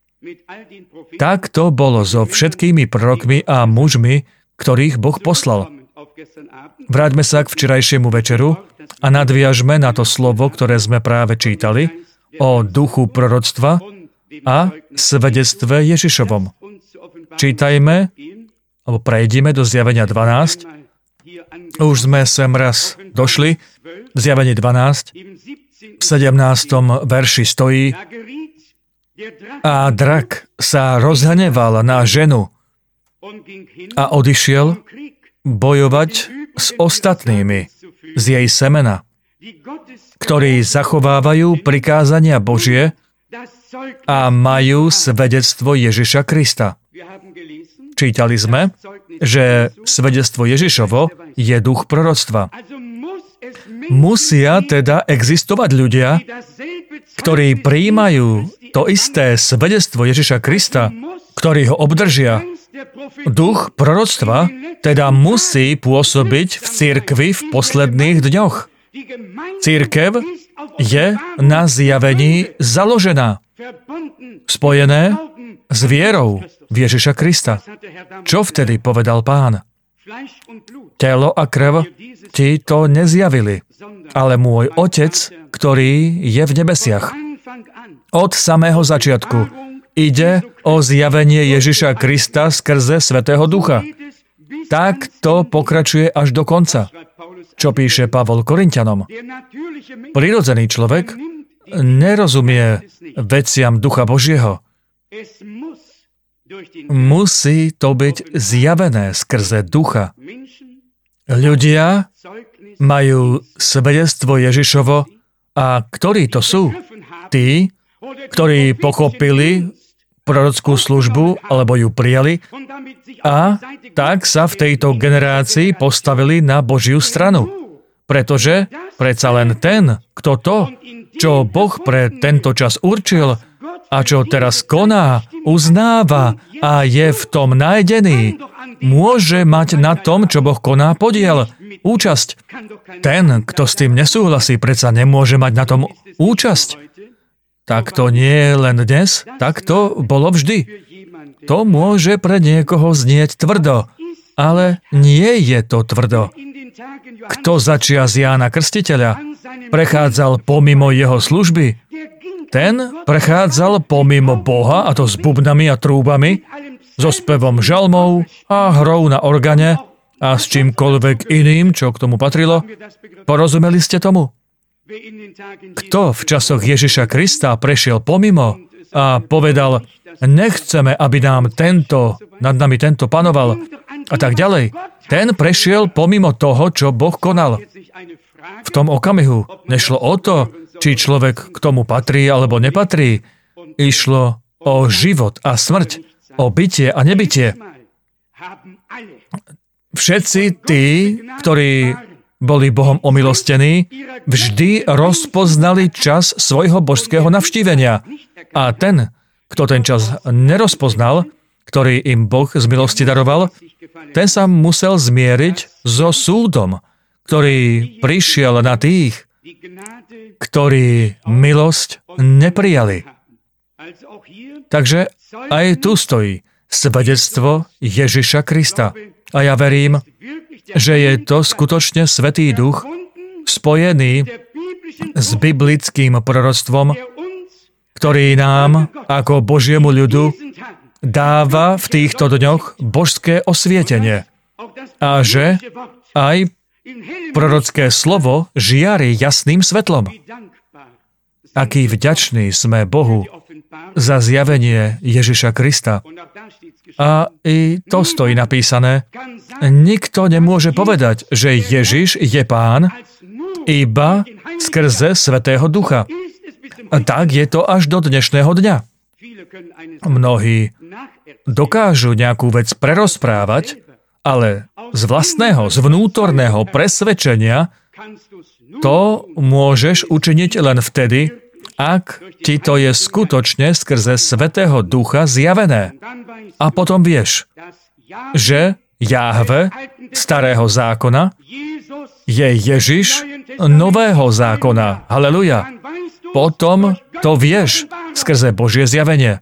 Tak to bolo so všetkými prorokmi a mužmi, ktorých Boh poslal. Vráťme sa k včerajšiemu večeru a nadviažme na to slovo, ktoré sme práve čítali, o duchu proroctva a svedectve Ježišovom. Čítajme, alebo prejdime do zjavenia dvanásť. Už sme sem raz došli. V zjavení dvanásť, v sedemnástom verši stojí: A drak sa rozhneval na ženu a odišiel bojovať s ostatnými z jej semena, ktorí zachovávajú prikázania Božie a majú svedectvo Ježiša Krista. Čítali sme, že svedectvo Ježišovo je duch proroctva. Musia teda existovať ľudia, ktorí prijímajú to isté svedectvo Ježiša Krista, ktorí ho obdržia. Duch proroctva teda musí pôsobiť v cirkvi v posledných dňoch. Cirkev je na zjavení založená, spojené s vierou v Ježiša Krista. Čo vtedy povedal Pán? Telo a krv ti to nezjavili, ale môj Otec, ktorý je v nebesiach. Od samého začiatku ide o zjavenie Ježiša Krista skrze Svätého Ducha. Tak to pokračuje až do konca. Čo píše Pavol Korinťanom? Prirodzený človek nerozumie veciam Ducha Božieho. Musí to byť zjavené skrze Ducha. Ľudia majú svedectvo Ježišovo a ktorí to sú? Tí, ktorí pochopili prorockú službu alebo ju prijali a tak sa v tejto generácii postavili na Božiu stranu. Pretože predsa len ten, kto to, čo Boh pre tento čas určil a čo teraz koná, uznáva a je v tom nájdený, môže mať na tom, čo Boh koná, podiel, účasť. Ten, kto s tým nesúhlasí, predsa nemôže mať na tom účasť. Tak to nie je len dnes, tak to bolo vždy. To môže pre niekoho znieť tvrdo, ale nie je to tvrdo. Kto začias Jána Krstiteľa prechádzal pomimo jeho služby, ten prechádzal pomimo Boha, a to s bubnami a trúbami, so spevom žalmov a hrou na organe a s čímkoľvek iným, čo k tomu patrilo. Porozumeli ste tomu? Kto v časoch Ježiša Krista prešiel pomimo a povedal, nechceme, aby nám tento, nad nami tento panoval a tak ďalej, ten prešiel pomimo toho, čo Boh konal. V tom okamihu nešlo o to, či človek k tomu patrí alebo nepatrí. Išlo o život a smrť. o bytie a nebytie. Všetci tí, ktorí boli Bohom omilostení, vždy rozpoznali čas svojho božského navštívenia. A ten, kto ten čas nerozpoznal, ktorý im Boh z milosti daroval, ten sa musel zmieriť so súdom, ktorý prišiel na tých, ktorí milosť neprijali. Takže aj tu stojí svedectvo Ježiša Krista. A ja verím, že je to skutočne Svätý Duch spojený s biblickým proroctvom, ktorý nám ako Božiemu ľudu dáva v týchto dňoch božské osvietenie. A že aj prorocké slovo žiari jasným svetlom. Aký vďační sme Bohu za zjavenie Ježiša Krista. A i to stojí napísané. Nikto nemôže povedať, že Ježiš je Pán iba skrze Svätého Ducha. A tak je to až do dnešného dňa. Mnohí dokážu nejakú vec prerozprávať, ale z vlastného, z vnútorného presvedčenia to môžeš učiniť len vtedy, ak ti to je skutočne skrze Svätého Ducha zjavené. A potom vieš, že Jahve starého zákona je Ježiš nového zákona. Haleluja. Potom to vieš skrze Božie zjavenie.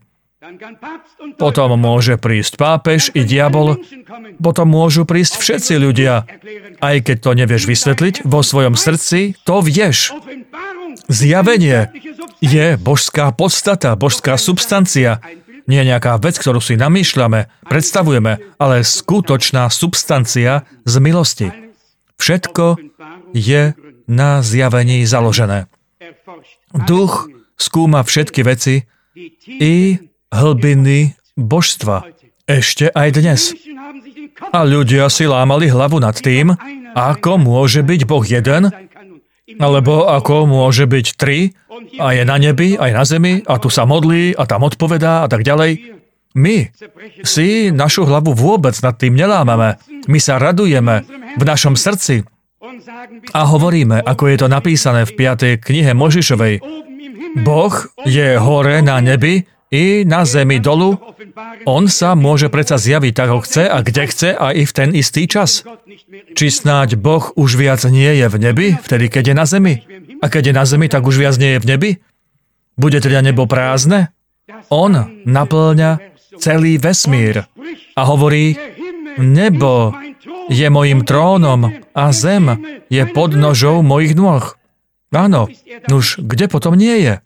Potom môže prísť pápež i diabol, potom môžu prísť všetci ľudia. Aj keď to nevieš vysvetliť, vo svojom srdci to vieš. Zjavenie je božská podstata, božská substancia. Nie nejaká vec, ktorú si namýšľame, predstavujeme, ale skutočná substancia z milosti. Všetko je na zjavení založené. Duch skúma všetky veci i hlbiny božstva. Ešte aj dnes. A ľudia si lámali hlavu nad tým, ako môže byť Boh jeden, alebo ako môže byť tri, a je na nebi, aj na zemi, a tu sa modlí, a tam odpovedá, a tak ďalej. My si našu hlavu vôbec nad tým nelámame. My sa radujeme v našom srdci a hovoríme, ako je to napísané v piatej knihe Mojžišovej. Boh je hore na nebi i na zemi dolu. On sa môže predsa zjaviť, tak ho chce a kde chce a i v ten istý čas. Či snáď Boh už viac nie je v nebi, vtedy keď je na zemi? A keď je na zemi, tak už viac nie je v nebi? Bude teda nebo prázdne? On naplňa celý vesmír a hovorí, nebo je mojím trónom a zem je pod nožou mojich nôh. Áno, nuž, kde potom nie je?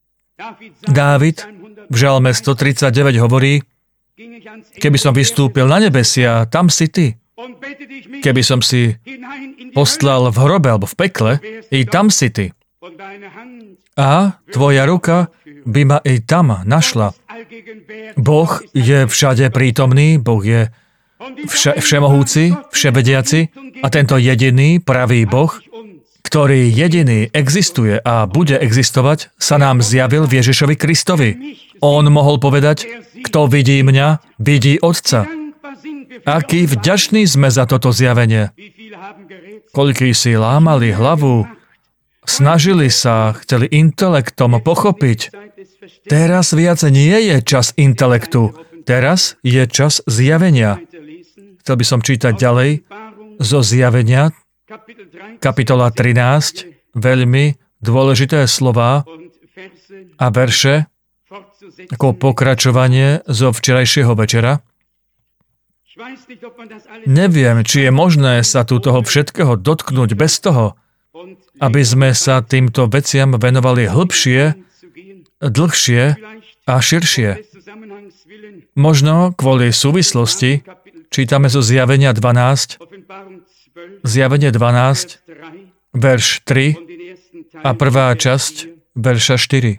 Dávid v Žalme stotridsaťdeväť hovorí, keby som vystúpil na nebesia, tam si ty. Keby som si postlal v hrobe alebo v pekle, i tam si ty. A tvoja ruka by ma i tam našla. Boh je všade prítomný, Boh je vše, všemohúci, vševediaci a tento jediný pravý Boh, ktorý jediný existuje a bude existovať, sa nám zjavil v Ježišovi Kristovi. On mohol povedať, kto vidí mňa, vidí Otca. Aký vďační sme za toto zjavenie. Koľký si lámali hlavu, snažili sa, chceli intelektom pochopiť. Teraz viac nie je čas intelektu, teraz je čas zjavenia. Chcel by som čítať ďalej zo zjavenia, kapitola trinásť, veľmi dôležité slová a verše, ako pokračovanie zo včerajšieho večera. Neviem, či je možné sa tu toho všetkého dotknúť bez toho, aby sme sa týmto veciam venovali hlbšie, dlhšie a širšie. Možno kvôli súvislosti čítame zo Zjavenia dvanásť, Zjavenie dvanásť, verš tri a prvá časť verša štyri.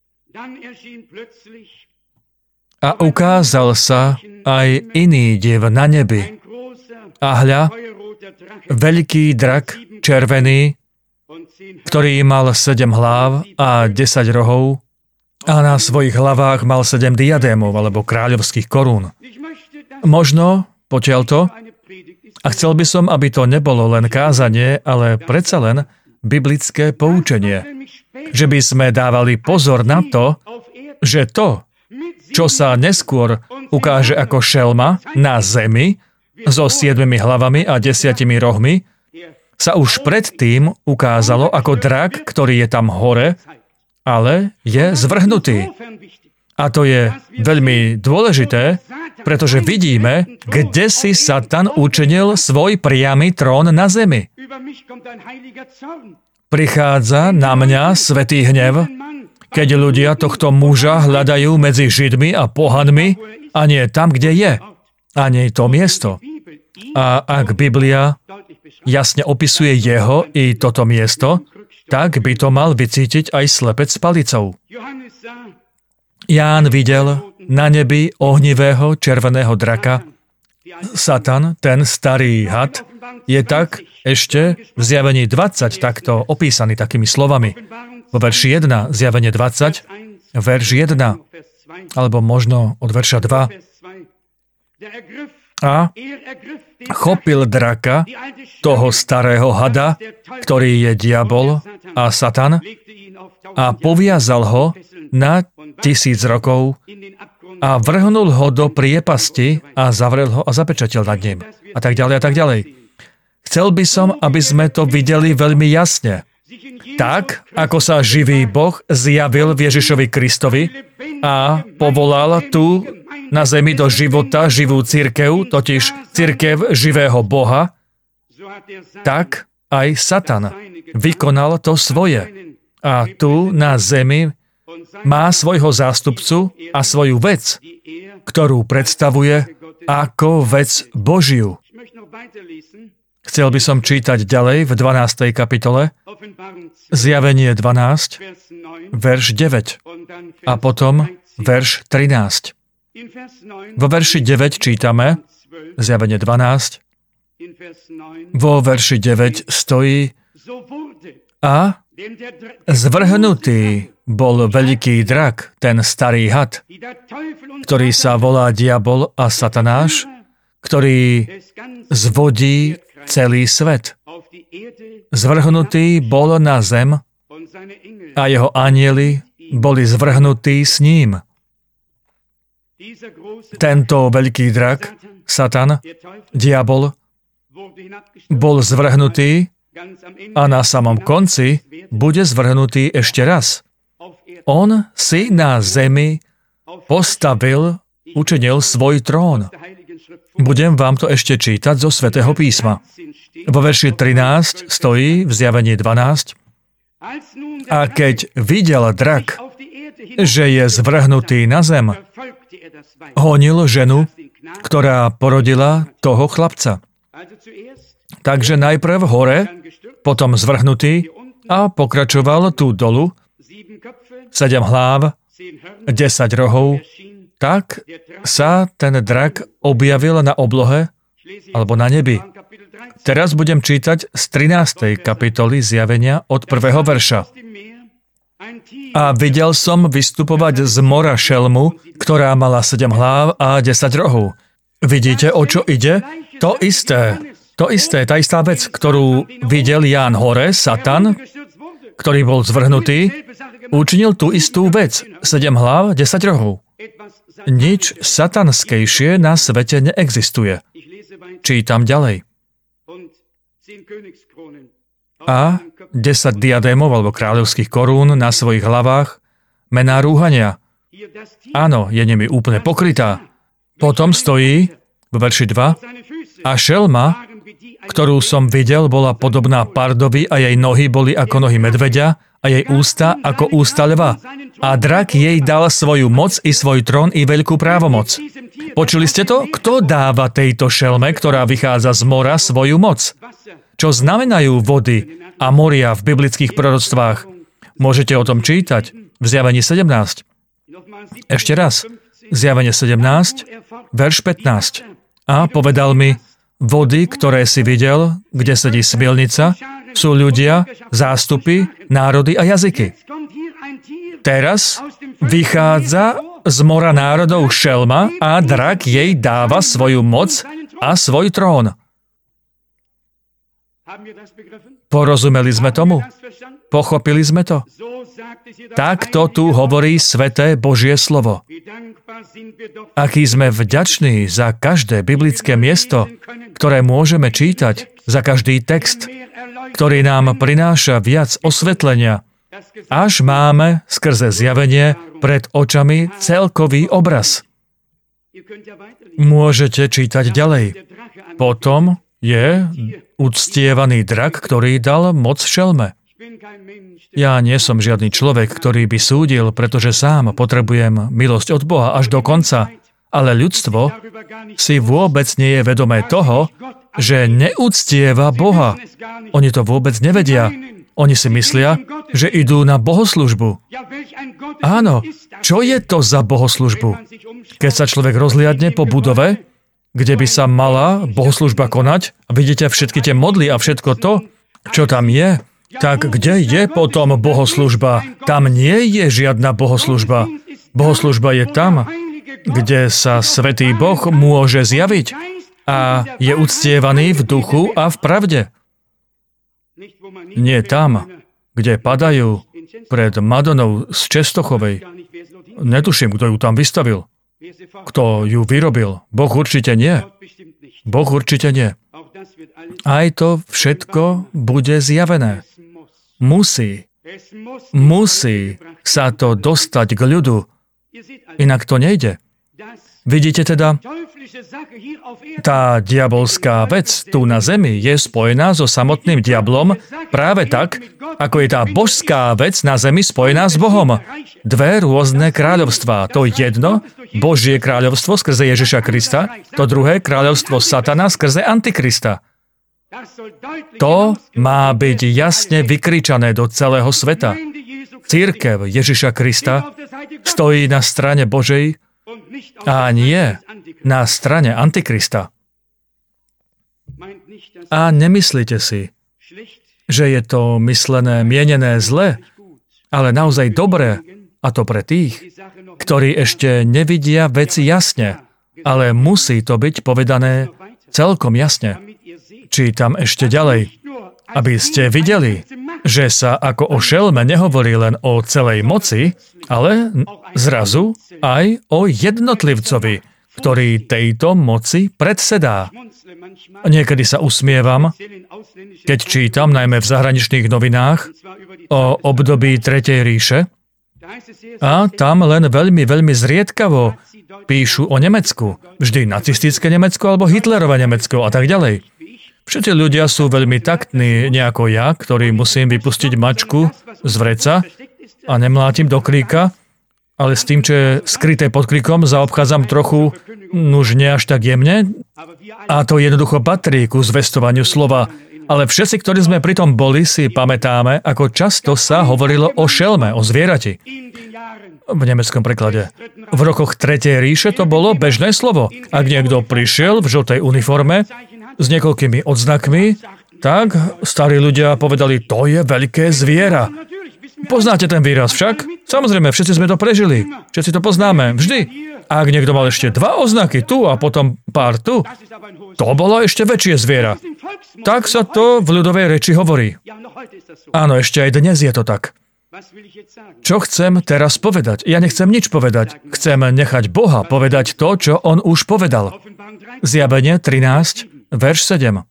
A ukázal sa aj iný div na nebi. A hľa, veľký drak, červený, ktorý mal sedem hlav a desať rohov, a na svojich hlavách mal sedem diadémov alebo kráľovských korún. Možno potiaľto, a chcel by som, aby to nebolo len kázanie, ale predsa len biblické poučenie. Že by sme dávali pozor na to, že to, čo sa neskôr ukáže ako šelma na zemi so siedmimi hlavami a desiatimi rohmi, sa už predtým ukázalo ako drak, ktorý je tam hore, ale je zvrhnutý. A to je veľmi dôležité, pretože vidíme, kde si Satan učinil svoj priamy trón na zemi. Prichádza na mňa svätý hnev, keď ľudia tohto muža hľadajú medzi Židmi a pohanmi a nie tam, kde je. A nie to miesto. A ak Biblia jasne opisuje jeho i toto miesto, tak by to mal vycítiť aj slepec s palicou. Ján videl na nebi ohnivého červeného draka. Satan, ten starý had, je tak ešte v Zjavení dvadsať takto opísaný takými slovami. Vo verši jeden, Zjavenie dvadsať, verš jeden, alebo možno od verša dva. A chopil draka, toho starého hada, ktorý je diabol a Satan, a poviazal ho na tisíc rokov a vrhnul ho do priepasti a zavrel ho a zapečatil nad ním. A tak ďalej a tak ďalej. Chcel by som, aby sme to videli veľmi jasne. Tak, ako sa živý Boh zjavil v Ježišovi Kristovi a povolal tu na zemi do života živú cirkev, totiž cirkev živého Boha, tak aj Satan vykonal to svoje. A tu na zemi má svojho zástupcu a svoju vec, ktorú predstavuje ako vec Božiu. Chcel by som čítať ďalej v dvanástej kapitole, Zjavenie dvanásť, verš deväť a potom verš trinásť. Vo verši deväť čítame, Zjavenie dvanásť, vo verši deväť stojí a zvrhnutý bol veľký drak, ten starý had, ktorý sa volá diabol a satanáš, ktorý zvodí celý svet. Zvrhnutý bol na zem a jeho anjeli boli zvrhnutí s ním. Tento veľký drak, Satan, diabol, bol zvrhnutý a na samom konci bude zvrhnutý ešte raz. On si na zemi postavil, učinil svoj trón. Budem vám to ešte čítať zo Svätého písma. Vo verši trinásť stojí v Zjavení dvanásť. A keď videl drak, že je zvrhnutý na zem, honil ženu, ktorá porodila toho chlapca. Takže najprv hore, potom zvrhnutý a pokračoval tu dolu, sedem hlav, desať rohov, tak sa ten drak objavil na oblohe alebo na nebi. Teraz budem čítať z trinástej kapitoly Zjavenia od prvého verša. A videl som vystupovať z mora šelmu, ktorá mala sedem hlav a desať rohov. Vidíte, o čo ide? To isté. To isté, tá istá vec, ktorú videl Ján hore, Satan, ktorý bol zvrhnutý, učinil tú istú vec. Sedem hlav, desať rohov. Nič satanskejšie na svete neexistuje. Čítam ďalej. A desať diadémov alebo kráľovských korún na svojich hlavách, mená rúhania. Áno, je nimi úplne pokrytá. Potom stojí, v verši dva, a šelma, ktorú som videl, bola podobná pardovi a jej nohy boli ako nohy medveďa a jej ústa ako ústa leva. A drak jej dal svoju moc i svoj trón i veľkú právomoc. Počuli ste to? Kto dáva tejto šelme, ktorá vychádza z mora, svoju moc? Čo znamenajú vody a moria v biblických proroctvách? Môžete o tom čítať v Zjavení sedemnásť. Ešte raz. Zjavenie sedemnásť, verš pätnásť. A povedal mi, vody, ktoré si videl, kde sedí smilnica, sú ľudia, zástupy, národy a jazyky. Teraz vychádza z mora národov šelma a drak jej dáva svoju moc a svoj trón. Porozumeli sme tomu? Pochopili sme to? Takto tu hovorí sväté Božie slovo. Aký sme vďační za každé biblické miesto, ktoré môžeme čítať, za každý text, ktorý nám prináša viac osvetlenia, až máme skrze zjavenie pred očami celkový obraz. Môžete čítať ďalej. Potom je uctievaný drak, ktorý dal moc šelme. Ja nie som žiadny človek, ktorý by súdil, pretože sám potrebujem milosť od Boha až do konca, ale ľudstvo si vôbec nie je vedomé toho, že neúctieva Boha. Oni to vôbec nevedia. Oni si myslia, že idú na bohoslužbu. Áno, čo je to za bohoslužbu? Keď sa človek rozliadne po budove, kde by sa mala bohoslužba konať, a vidíte všetky tie modly a všetko to, čo tam je, tak kde je potom bohoslužba? Tam nie je žiadna bohoslužba. Bohoslužba je tam, kde sa Svätý Boh môže zjaviť a je uctievaný v duchu a v pravde. Nie tam, kde padajú pred Madonou z Čestochovej. Netuším, kto ju tam vystavil. Kto ju vyrobil? Boh určite nie. Boh určite nie. Aj to všetko bude zjavené. Musí. Musí sa to dostať k ľudu. Inak to nejde. Vidíte teda, tá diabolská vec tu na zemi je spojená so samotným diablom práve tak, ako je tá božská vec na zemi spojená s Bohom. Dve rôzne kráľovstvá. To jedno, Božie kráľovstvo skrze Ježiša Krista, to druhé kráľovstvo Satana skrze Antikrista. To má byť jasne vykričané do celého sveta. Cirkev Ježiša Krista stojí na strane Božej a nie na strane Antikrista. A nemyslíte si, že je to myslené, mienené zle, ale naozaj dobré, a to pre tých, ktorí ešte nevidia veci jasne, ale musí to byť povedané celkom jasne. Čítam ešte ďalej, aby ste videli, že sa ako o šelme nehovorí len o celej moci, ale zrazu aj o jednotlivcovi, ktorý tejto moci predsedá. Niekedy sa usmievam, keď čítam, najmä v zahraničných novinách, o období Tretej ríše, a tam len veľmi, veľmi zriedkavo píšu o Nemecku. Vždy nacistické Nemecko alebo Hitlerové Nemecko a tak ďalej. Všetci ľudia sú veľmi taktní, nejako ja, ktorý musím vypustiť mačku z vreca a nemlátim do kríka, ale s tým, čo je skryté pod kríkom, zaobchádzam trochu, nuž nie až tak jemne, a to jednoducho patrí ku zvestovaniu slova. Ale všetci, ktorí sme pri tom boli, si pamätáme, ako často sa hovorilo o šelme, o zvierati. V nemeckom preklade. V rokoch Tretej ríše to bolo bežné slovo. Ak niekto prišiel v žltej uniforme s niekoľkými odznakmi, tak starí ľudia povedali, to je veľké zviera. Poznáte ten výraz však? Samozrejme, všetci sme to prežili. Všetci to poznáme. Vždy. Ak niekto mal ešte dva odznaky tu a potom pár tu, to bolo ešte väčšie zviera. Tak sa to v ľudovej reči hovorí. Áno, ešte aj dnes je to tak. Čo chcem teraz povedať? Ja nechcem nič povedať. Chcem nechať Boha povedať to, čo on už povedal. Zjavenie trinásť, verš sedem.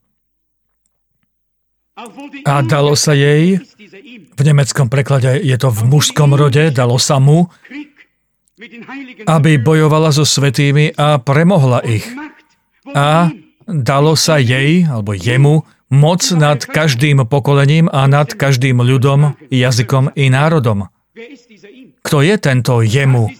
A dalo sa jej, v nemeckom preklade je to v mužskom rode, dalo sa mu, aby bojovala so svätými a premohla ich. A dalo sa jej, alebo jemu, moc nad každým pokolením a nad každým ľudom, jazykom i národom. Kto je tento jemu?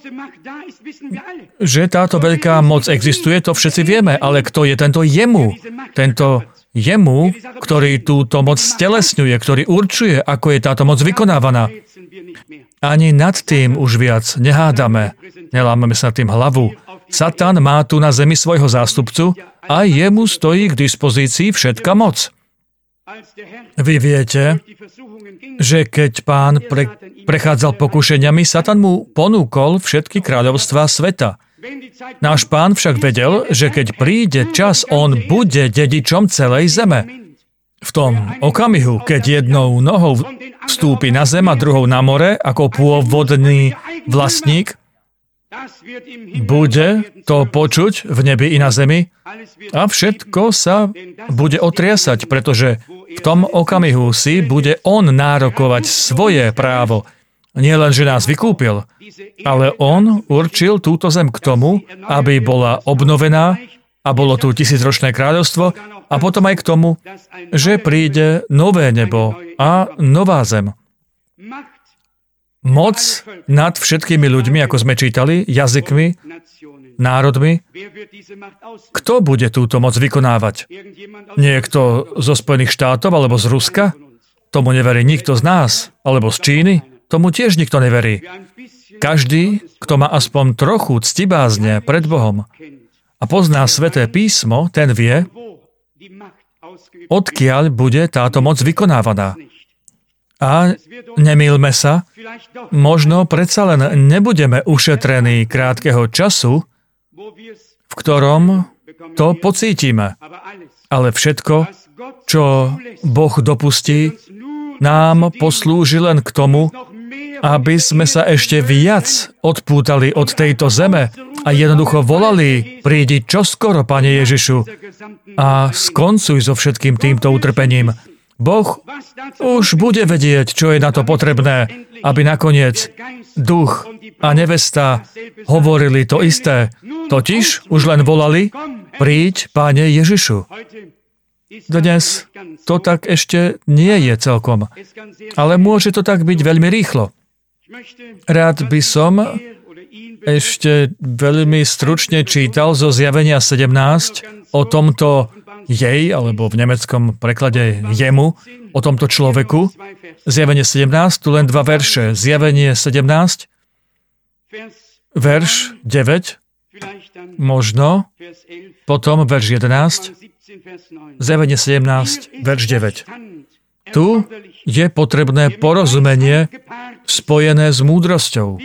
Že táto veľká moc existuje, to všetci vieme, ale kto je tento jemu? Tento jemu, ktorý túto moc stelesňuje, ktorý určuje, ako je táto moc vykonávaná. Ani nad tým už viac nehádame, nelámeme sa tým hlavu. Satan má tu na zemi svojho zástupcu a jemu stojí k dispozícii všetka moc. Vy viete, že keď Pán pre, prechádzal pokušeniami, Satan mu ponúkol všetky kráľovstvá sveta. Náš Pán však vedel, že keď príde čas, on bude dedičom celej zeme. V tom okamihu, keď jednou nohou vstúpi na zem a druhou na more ako pôvodný vlastník, bude to počuť v nebi i na zemi a všetko sa bude otriasať, pretože v tom okamihu si bude on nárokovať svoje právo. Nie len, že nás vykúpil, ale on určil túto zem k tomu, aby bola obnovená a bolo tu tisícročné kráľovstvo a potom aj k tomu, že príde nové nebo a nová zem. Moc nad všetkými ľuďmi, ako sme čítali, jazykmi, národmi. Kto bude túto moc vykonávať? Niekto zo Spojených štátov alebo z Ruska? Tomu neverí nikto z nás. Alebo z Číny? Tomu tiež nikto neverí. Každý, kto má aspoň trochu ctibázne pred Bohom a pozná Sväté písmo, ten vie, odkiaľ bude táto moc vykonávaná. A nemýlme sa, možno predsa len nebudeme ušetrení krátkeho času, v ktorom to pocítime. Ale všetko, čo Boh dopustí, nám poslúži len k tomu, aby sme sa ešte viac odpútali od tejto zeme a jednoducho volali, prídi čoskoro, Pane Ježišu, a skoncuj so všetkým týmto utrpením. Boh už bude vedieť, čo je na to potrebné, aby nakoniec duch a nevesta hovorili to isté. Totiž už len volali, príď, Páne Ježišu. Dnes to tak ešte nie je celkom, ale môže to tak byť veľmi rýchlo. Rád by som ešte veľmi stručne čítal zo Zjavenia sedemnásť o tomto jej, alebo v nemeckom preklade jemu, o tomto človeku. Zjavenie sedemnásť, tu len dva verše. Zjavenie sedemnásť, verš deväť, možno, potom verš jedenásť, Zjavenie sedemnásť, verš deväť. Tu je potrebné porozumenie spojené s múdrosťou.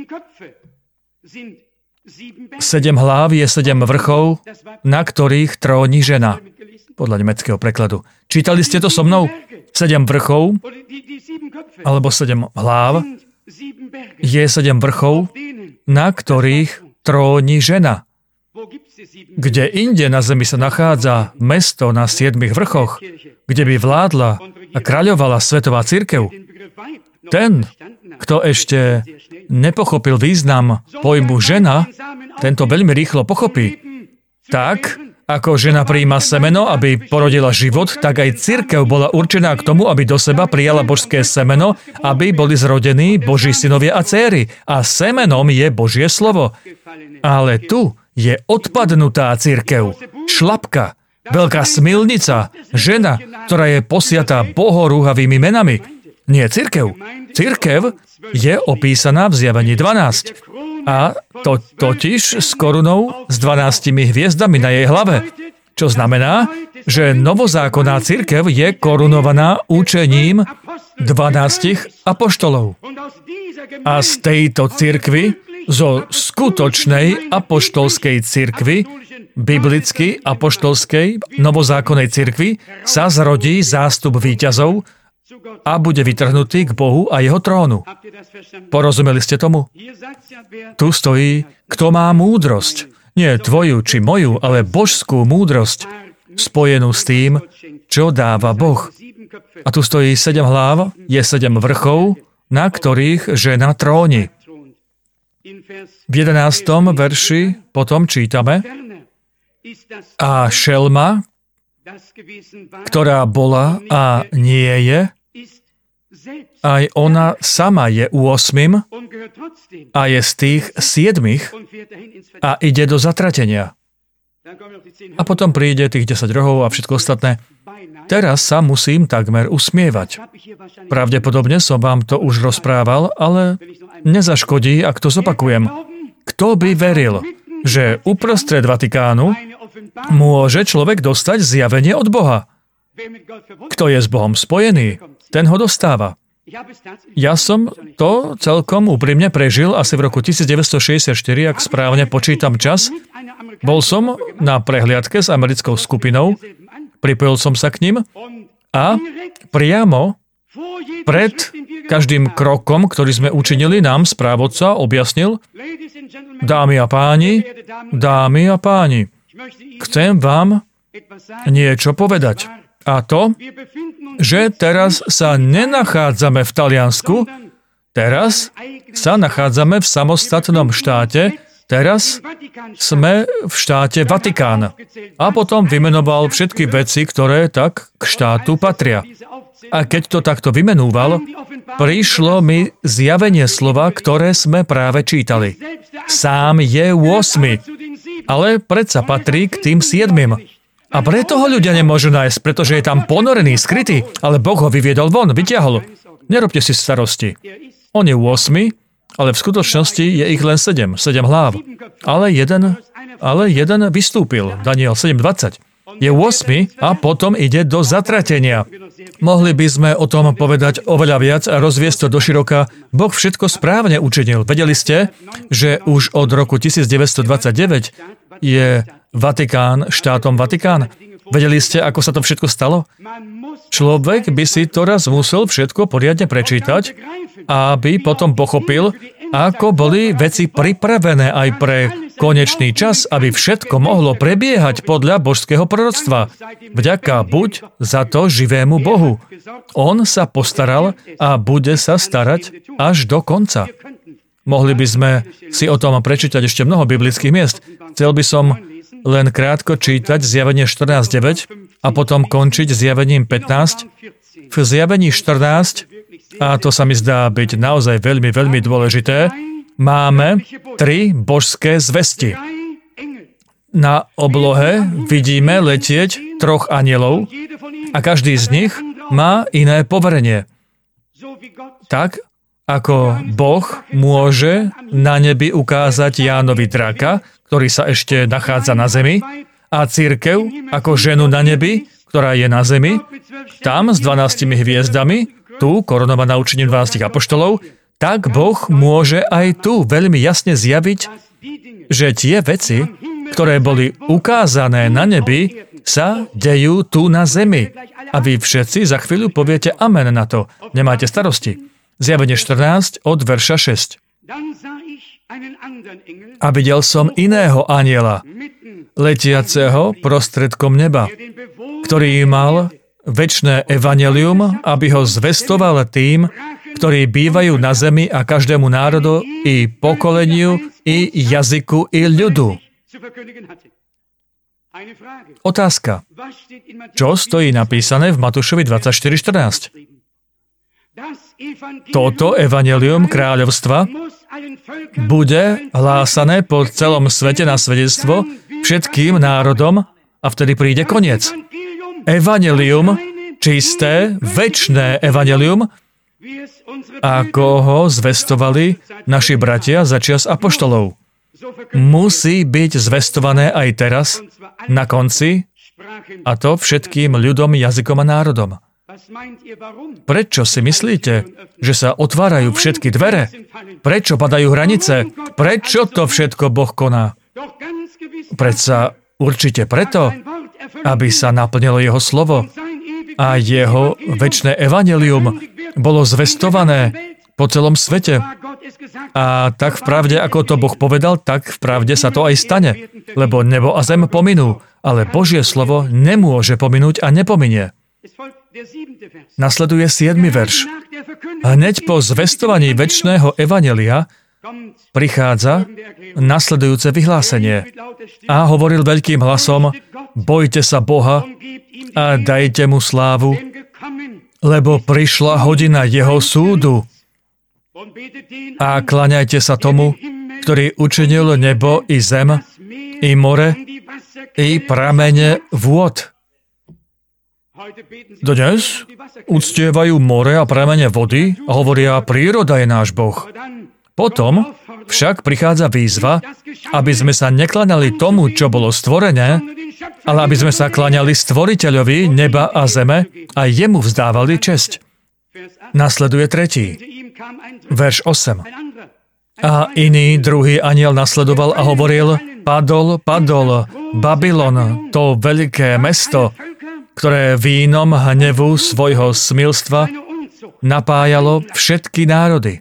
Sedem hlav je sedem vrchov, na ktorých tróni žena. Podľa nemeckého prekladu. Čítali ste to so mnou? Sedem vrchov, alebo sedem hlav, je sedem vrchov, na ktorých tróni žena. Kde inde na zemi sa nachádza mesto na siedmich vrchoch, kde by vládla a kráľovala svetová cirkev. Ten, kto ešte nepochopil význam pojmu žena, tento veľmi rýchlo pochopí. Tak, ako žena prijíma semeno, aby porodila život, tak aj cirkev bola určená k tomu, aby do seba prijala božské semeno, aby boli zrodení Boží synovia a céry. A semenom je Božie slovo. Ale tu je odpadnutá cirkev, šlapka, veľká smilnica, žena, ktorá je posiatá bohorúhavými menami. Nie cirkev. Cirkev je opísaná v Zjavení dvanásť. A to totiž s korunou s dvanástimi hviezdami na jej hlave. Čo znamená, že novozákonná cirkev je korunovaná učením dvanástich apoštolov. A z tejto cirkvi, zo skutočnej apoštolskej cirkvi, biblicky apoštolskej novozákonnej cirkvi, sa zrodí zástup víťazov a bude vytrhnutý k Bohu a jeho trónu. Porozumeli ste tomu? Tu stojí, kto má múdrosť. Nie tvoju či moju, ale božskú múdrosť, spojenú s tým, čo dáva Boh. A tu stojí sedem hlav, je sedem vrchov, na ktorých žena tróni. V jedenástom verši potom čítame: a šelma, ktorá bola a nie je, aj ona sama je úosmym a je z tých siedmých a ide do zatratenia. A potom príde tých desať rohov a všetko ostatné. Teraz sa musím takmer usmievať. Pravdepodobne som vám to už rozprával, ale nezaškodí, ak to zopakujem. Kto by veril, že uprostred Vatikánu môže človek dostať zjavenie od Boha? Kto je s Bohom spojený, ten ho dostáva. Ja som to celkom úprimne prežil asi v roku devätnásťstošesťdesiatštyri, ak správne počítam čas. Bol som na prehliadke s americkou skupinou, pripojil som sa k ním a priamo pred každým krokom, ktorý sme učinili, nám správodca objasnil: dámy a páni, dámy a páni, chcem vám niečo povedať. A to, že teraz sa nenachádzame v Taliansku, teraz sa nachádzame v samostatnom štáte, teraz sme v štáte Vatikán. A potom vymenoval všetky veci, ktoré tak k štátu patria. A keď to takto vymenúval, prišlo mi zjavenie slova, ktoré sme práve čítali. Sám je ôsmy, ale predsa patrí k tým siedmim. A preto ho ľudia nemôžu nájsť, pretože je tam ponorený, skrytý, ale Boh ho vyviedol von, vyťahol. Nerobte si starosti. On je ôsmy, ale v skutočnosti je ich len sedem, sedem hlav. Ale jeden, ale jeden vystúpil, Daniel sedem dvadsať. Je ôsmy a potom ide do zatratenia. Mohli by sme o tom povedať oveľa viac a rozviesť to doširoka. Boh všetko správne učinil. Vedeli ste, že už od roku devätnásťstodvadsaťdeväť je Vatikán štátom Vatikán? Vedeli ste, ako sa to všetko stalo? Človek by si to raz musel všetko poriadne prečítať, aby potom pochopil, ako boli veci pripravené aj pre konečný čas, aby všetko mohlo prebiehať podľa božského proroctva. Vďaka buď za to živému Bohu. On sa postaral a bude sa starať až do konca. Mohli by sme si o tom prečítať ešte mnoho biblických miest. Chcel by som len krátko čítať Zjavenie štrnásť deväť a potom končiť Zjavením pätnásť. V Zjavení štrnásť, a to sa mi zdá byť naozaj veľmi, veľmi dôležité, máme tri božské zvesti. Na oblohe vidíme letieť troch anielov a každý z nich má iné poverenie. Tak, ako Boh môže na nebi ukázať Jánovi draka, ktorý sa ešte nachádza na zemi, a cirkev ako ženu na nebi, ktorá je na zemi, tam s dvanástimi hviezdami, tu korunovaná učením dvanástich apoštolov, tak Boh môže aj tu veľmi jasne zjaviť, že tie veci, ktoré boli ukázané na nebi, sa dejú tu na zemi. A vy všetci za chvíľu poviete amen na to. Nemáte starosti. Zjavenie štrnásť od verša šesť. A videl som iného anjela, letiaceho prostredkom neba, ktorý mal večné evanjelium, aby ho zvestoval tým, ktorí bývajú na zemi a každému národu i pokoleniu, i jazyku, i ľudu. Otázka. Čo stojí napísané v Matúšovi dvadsaťštyri štrnásť? Toto evanjelium kráľovstva bude hlásané po celom svete na svedectvo všetkým národom a vtedy príde koniec. Evanjelium, čisté, večné evanjelium, ako ho zvestovali naši bratia za čias apoštolov. Musí byť zvestované aj teraz, na konci, a to všetkým ľudom, jazykom a národom. Prečo si myslíte, že sa otvárajú všetky dvere? Prečo padajú hranice? Prečo to všetko Boh koná? Predsa určite preto, aby sa naplnilo jeho slovo a jeho večné evanjelium bolo zvestované po celom svete. A tak v pravde, ako to Boh povedal, tak v pravde sa to aj stane. Lebo nebo a zem pominú, ale Božie slovo nemôže pominúť a nepominie. Nasleduje siedmy verš. Hneď po zvestovaní večného evanjelia prichádza nasledujúce vyhlásenie. A hovoril veľkým hlasom: bojte sa Boha a dajte mu slávu, lebo prišla hodina jeho súdu. A klaňajte sa tomu, ktorý učinil nebo i zem, i more, i pramene vôd. Dnes uctievajú more a pramene vody a hovoria, príroda je náš Boh. Potom však prichádza výzva, aby sme sa nekláňali tomu, čo bolo stvorené, ale aby sme sa kláňali stvoriteľovi neba a zeme a jemu vzdávali česť. Nasleduje tretí, verš osem. A iný, druhý anjel nasledoval a hovoril, padol, padol, Babylon, to veľké mesto, ktoré vínom hnevu svojho smilstva napájalo všetky národy.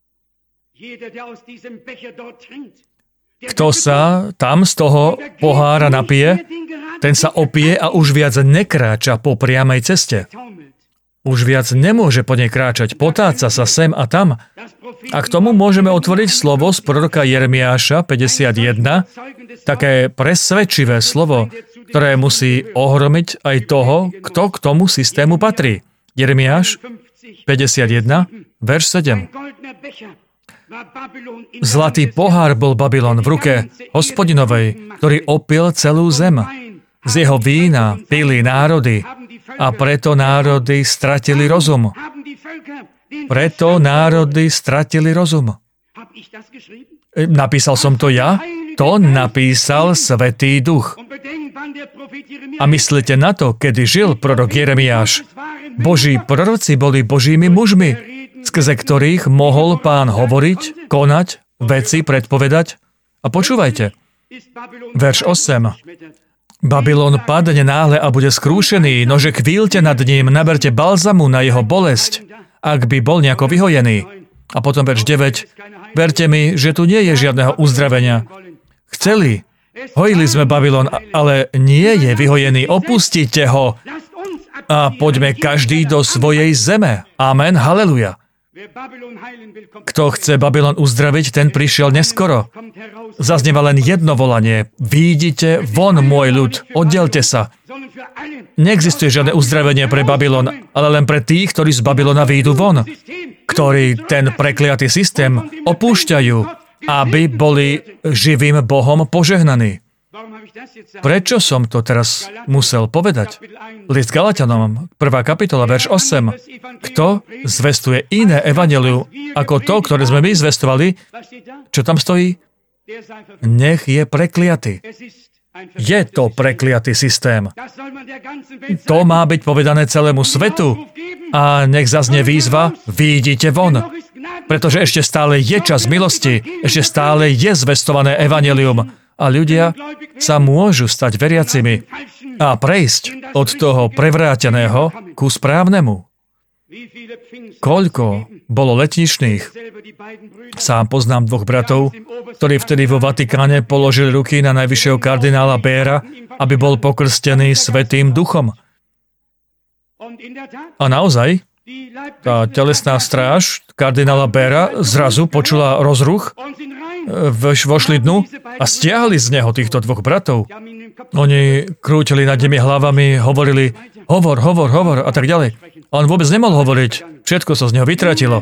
Kto sa tam z toho pohára napije, ten sa opije a už viac nekráča po priamej ceste. Už viac nemôže po nej kráčať, potáca sa sem a tam. A k tomu môžeme otvoriť slovo z proroka Jeremiáša päťdesiatjeden, také presvedčivé slovo, ktoré musí ohromiť aj toho, kto k tomu systému patrí. Jeremiáš päťdesiatjeden, verš sedem. Zlatý pohár bol Babylon v ruke Hospodinovej, ktorý opil celú zem. Z jeho vína pili národy a preto národy stratili rozum. Preto národy stratili rozum. Napísal som to ja? To napísal Svätý Duch. A myslíte na to, kedy žil prorok Jeremiáš. Boží proroci boli Božími mužmi, skrze ktorých mohol Pán hovoriť, konať, veci predpovedať. A počúvajte. Verš osem. Babylon padne náhle a bude skrúšený, nože kvílte nad ním, naberte balzamu na jeho bolesť, ak by bol nejako vyhojený. A potom verš deväť. Verte mi, že tu nie je žiadneho uzdravenia. Chceli, hojili sme Babylon, ale nie je vyhojený. Opustite ho a poďme každý do svojej zeme. Amen, haleluja. Kto chce Babylon uzdraviť, ten prišiel neskoro. Zaznieva len jedno volanie. Výjdite von, môj ľud, oddelte sa. Neexistuje žiadne uzdravenie pre Babylon, ale len pre tých, ktorí z Babylona výjdu von, ktorí ten prekliatý systém opúšťajú, aby boli živým Bohom požehnaní. Prečo som to teraz musel povedať? List Galatianom, prvá kapitola, verš osem. Kto zvestuje iné evanjelium ako to, ktoré sme my zvestovali? Čo tam stojí? Nech je prekliaty. Je to prekliatý systém. To má byť povedané celému svetu. A nech zaznie výzva, výjdite von. Pretože ešte stále je čas milosti, ešte stále je zvestované evanjelium. A ľudia sa môžu stať veriacimi a prejsť od toho prevráteného ku správnemu. Koľko bolo letničných? Sám poznám dvoch bratov, ktorí vtedy vo Vatikáne položili ruky na najvyššieho kardinála Béra, aby bol pokrstený Svätým Duchom. A naozaj, tá telesná stráž kardinála Béra zrazu počula rozruch, vošli dnu a stiahli z neho týchto dvoch bratov. Oni krútili nad nimi hlavami, hovorili hovor, hovor, hovor a tak ďalej. A on vôbec nemohol hovoriť. Všetko sa z neho vytratilo.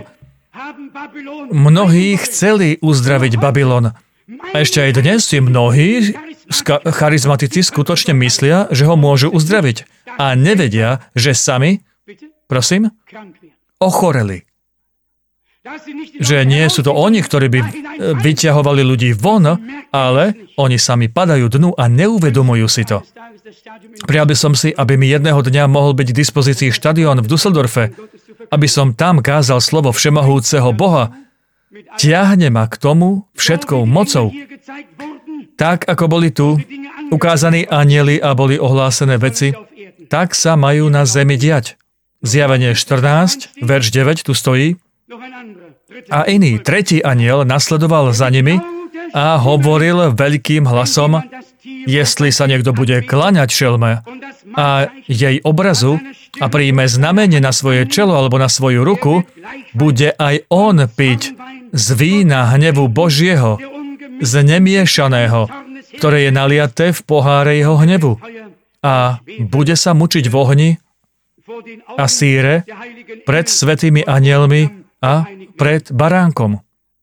Mnohí chceli uzdraviť Babylon. A ešte aj dnes si mnohí charizmatici skutočne myslia, že ho môžu uzdraviť. A nevedia, že sami, prosím, ochoreli. Že nie sú to oni, ktorí by vyťahovali ľudí von, ale oni sami padajú dnu a neuvedomujú si to. Prijal by som si, aby mi jedného dňa mohol byť k dispozícii štadión v Düsseldorfe, aby som tam kázal slovo všemohúceho Boha. Ťahne ma k tomu všetkou mocou. Tak, ako boli tu ukázaní anjeli a boli ohlásené veci, tak sa majú na zemi diať. Zjavenie štrnásť, verš deväť, tu stojí. A iný, tretí anjel nasledoval za nimi a hovoril veľkým hlasom, jestli sa niekto bude kláňať šelme a jej obrazu a príjme znamenie na svoje čelo alebo na svoju ruku, bude aj on piť z vína hnevu Božieho, z nemiešaného, ktoré je naliaté v poháre jeho hnevu. A bude sa mučiť v ohni a síre pred svätými anjelmi a pred baránkom.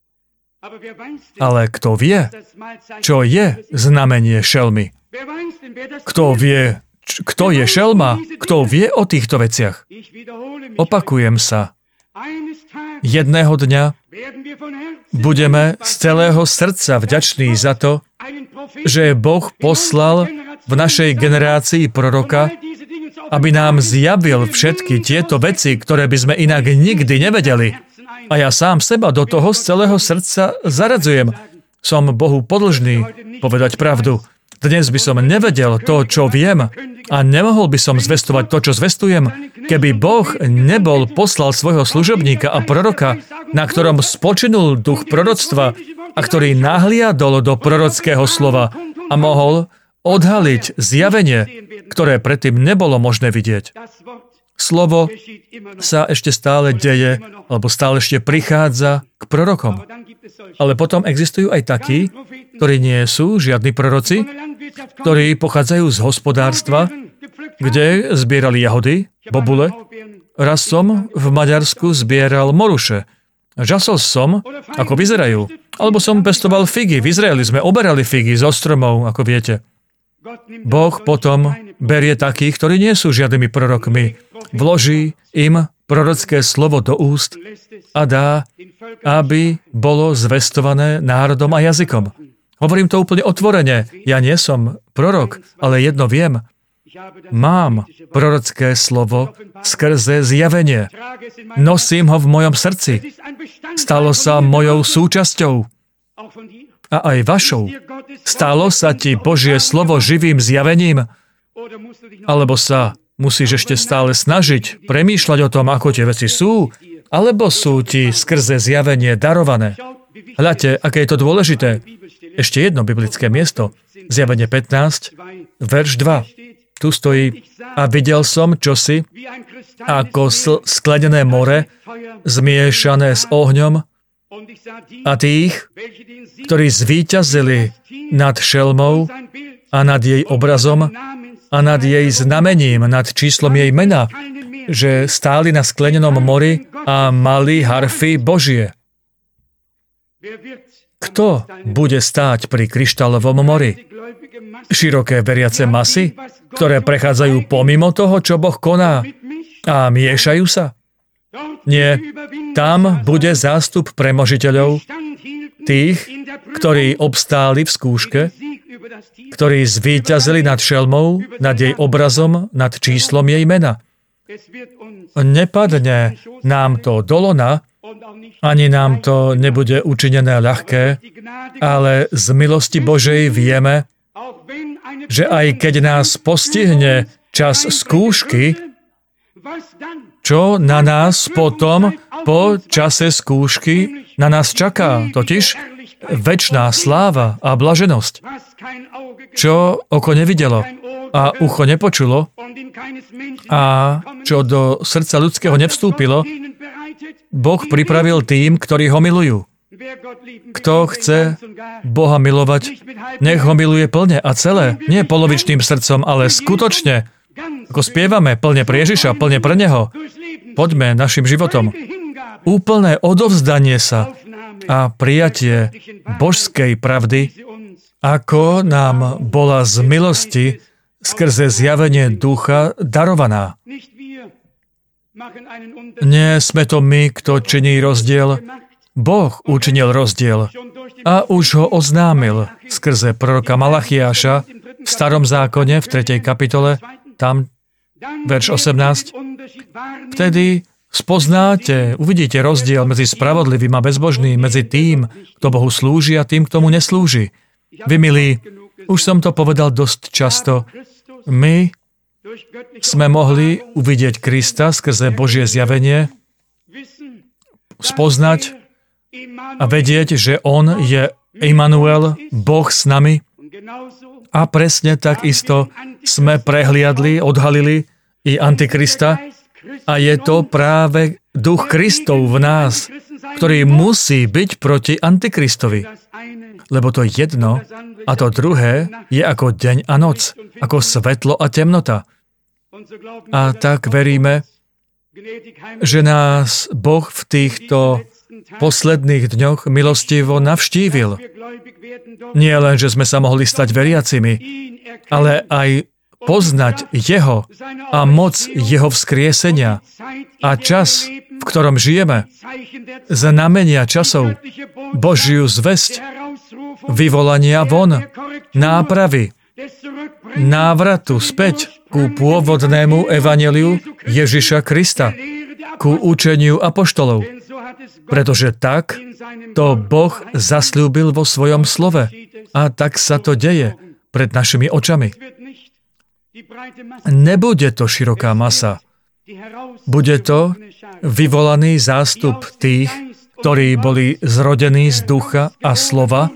Ale kto vie, čo je znamenie šelmy? Kto vie, kto je šelma? Kto vie o týchto veciach? Opakujem sa. Jedného dňa budeme z celého srdca vďační za to, že Boh poslal v našej generácii proroka, aby nám zjavil všetky tieto veci, ktoré by sme inak nikdy nevedeli. A ja sám seba do toho z celého srdca zaradzujem. Som Bohu podlžný povedať pravdu. Dnes by som nevedel to, čo viem, a nemohol by som zvestovať to, čo zvestujem, keby Boh nebol poslal svojho služobníka a proroka, na ktorom spočinul duch proroctva a ktorý nahliadol do prorockého slova a mohol odhaliť zjavenie, ktoré predtým nebolo možné vidieť. Slovo sa ešte stále deje, alebo stále ešte prichádza k prorokom. Ale potom existujú aj takí, ktorí nie sú žiadni proroci, ktorí pochádzajú z hospodárstva, kde zbierali jahody, bobule. Raz som v Maďarsku zbieral moruše. Žasol som, ako vyzerajú. Alebo som pestoval figy. V Izraeli sme oberali figy zo stromov, ako viete. Boh potom berie takých, ktorí nie sú žiadnymi prorokmi. Vloží im prorocké slovo do úst a dá, aby bolo zvestované národom a jazykom. Hovorím to úplne otvorene. Ja nie som prorok, ale jedno viem. Mám prorocké slovo skrze zjavenie. Nosím ho v mojom srdci. Stalo sa mojou súčasťou. A aj vašou. Stalo sa ti Božie slovo živým zjavením? Alebo sa musíš ešte stále snažiť premýšľať o tom, ako tie veci sú? Alebo sú ti skrze zjavenie darované? Hľadte, aké je to dôležité. Ešte jedno biblické miesto. Zjavenie pätnásť, verš dva. Tu stojí: a videl som čosi ako sl- sklenené more, zmiešané s ohňom, a tých, ktorí zvíťazili nad šelmou a nad jej obrazom a nad jej znamením, nad číslom jej mena, že stáli na sklenenom mori a mali harfy Božie. Kto bude stáť pri kryštálovom mori? Široké veriace masy, ktoré prechádzajú pomimo toho, čo Boh koná a miešajú sa? Nie. Tam bude zástup premožiteľov, tých, ktorí obstáli v skúške, ktorí zvíťazili nad šelmou, nad jej obrazom, nad číslom jej mena. Nepadne nám to do lona, ani nám to nebude učinené ľahké, ale z milosti Božej vieme, že aj keď nás postihne čas skúšky, čo na nás potom, po čase skúšky, na nás čaká, totiž večná sláva a blaženosť. Čo oko nevidelo a ucho nepočulo a čo do srdca ľudského nevstúpilo, Boh pripravil tým, ktorí ho milujú. Kto chce Boha milovať, nech ho miluje plne a celé, nie polovičným srdcom, ale skutočne. Ako spievame, plne pre Ježiša, plne pre Neho. Poďme našim životom. Úplné odovzdanie sa a prijatie božskej pravdy, ako nám bola z milosti skrze zjavenie ducha darovaná. Nie sme to my, kto činí rozdiel. Boh učinil rozdiel a už ho oznámil skrze proroka Malachiáša v Starom zákone v tretej kapitole, tam verš osemnásť. Vtedy spoznáte, uvidíte rozdiel medzi spravodlivým a bezbožným, medzi tým, kto Bohu slúži a tým, kto mu neslúži. Vy, milí, už som to povedal dosť často. My sme mohli uvidieť Krista skrze Božie zjavenie, spoznať a vedieť, že on je Immanuel, Boh s nami. A presne tak isto sme prehliadli, odhalili i Antikrista. A je to práve duch Kristov v nás, ktorý musí byť proti Antikristovi. Lebo to jedno a to druhé je ako deň a noc, ako svetlo a temnota. A tak veríme, že nás Boh v týchto posledných dňoch milostivo navštívil. Nie len, že sme sa mohli stať veriacimi, ale aj poznať Jeho a moc Jeho vzkriesenia a čas, v ktorom žijeme, znamenia časov, Božiu zvesť, vyvolania von, nápravy, návratu späť ku pôvodnému evanjeliu Ježiša Krista, ku učeniu apoštolov. Pretože tak to Boh zasľúbil vo svojom slove. A tak sa to deje pred našimi očami. Nebude to široká masa. Bude to vyvolaný zástup tých, ktorí boli zrodení z ducha a slova,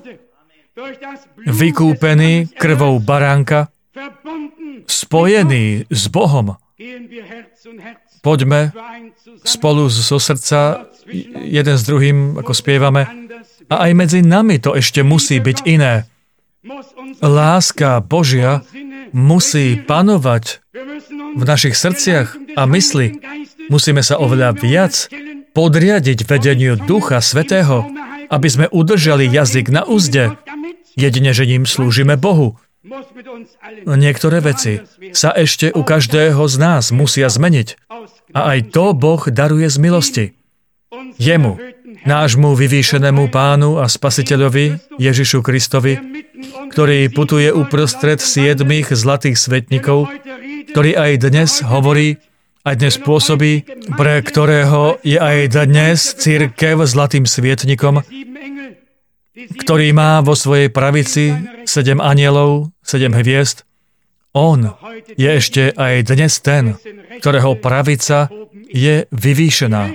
vykúpení krvou baránka, spojení s Bohom. Poďme spolu zo srdca jeden s druhým, ako spievame, a aj medzi nami to ešte musí byť iné. Láska Božia musí panovať v našich srdciach a mysli. Musíme sa oveľa viac podriadiť vedeniu Ducha Svätého, aby sme udržali jazyk na úzde. Jedine, že ním slúžime Bohu. Niektoré veci sa ešte u každého z nás musia zmeniť. A aj to Boh daruje z milosti. Jemu, nášmu vyvýšenému Pánu a Spasiteľovi Ježišu Kristovi, ktorý putuje uprostred siedmých zlatých svetníkov, ktorý aj dnes hovorí, aj dnes pôsobí, pre ktorého je aj dnes cirkev zlatým svietnikom, ktorý má vo svojej pravici sedem anjelov, sedem hviezd. On je ešte aj dnes ten, ktorého pravica je vyvýšená.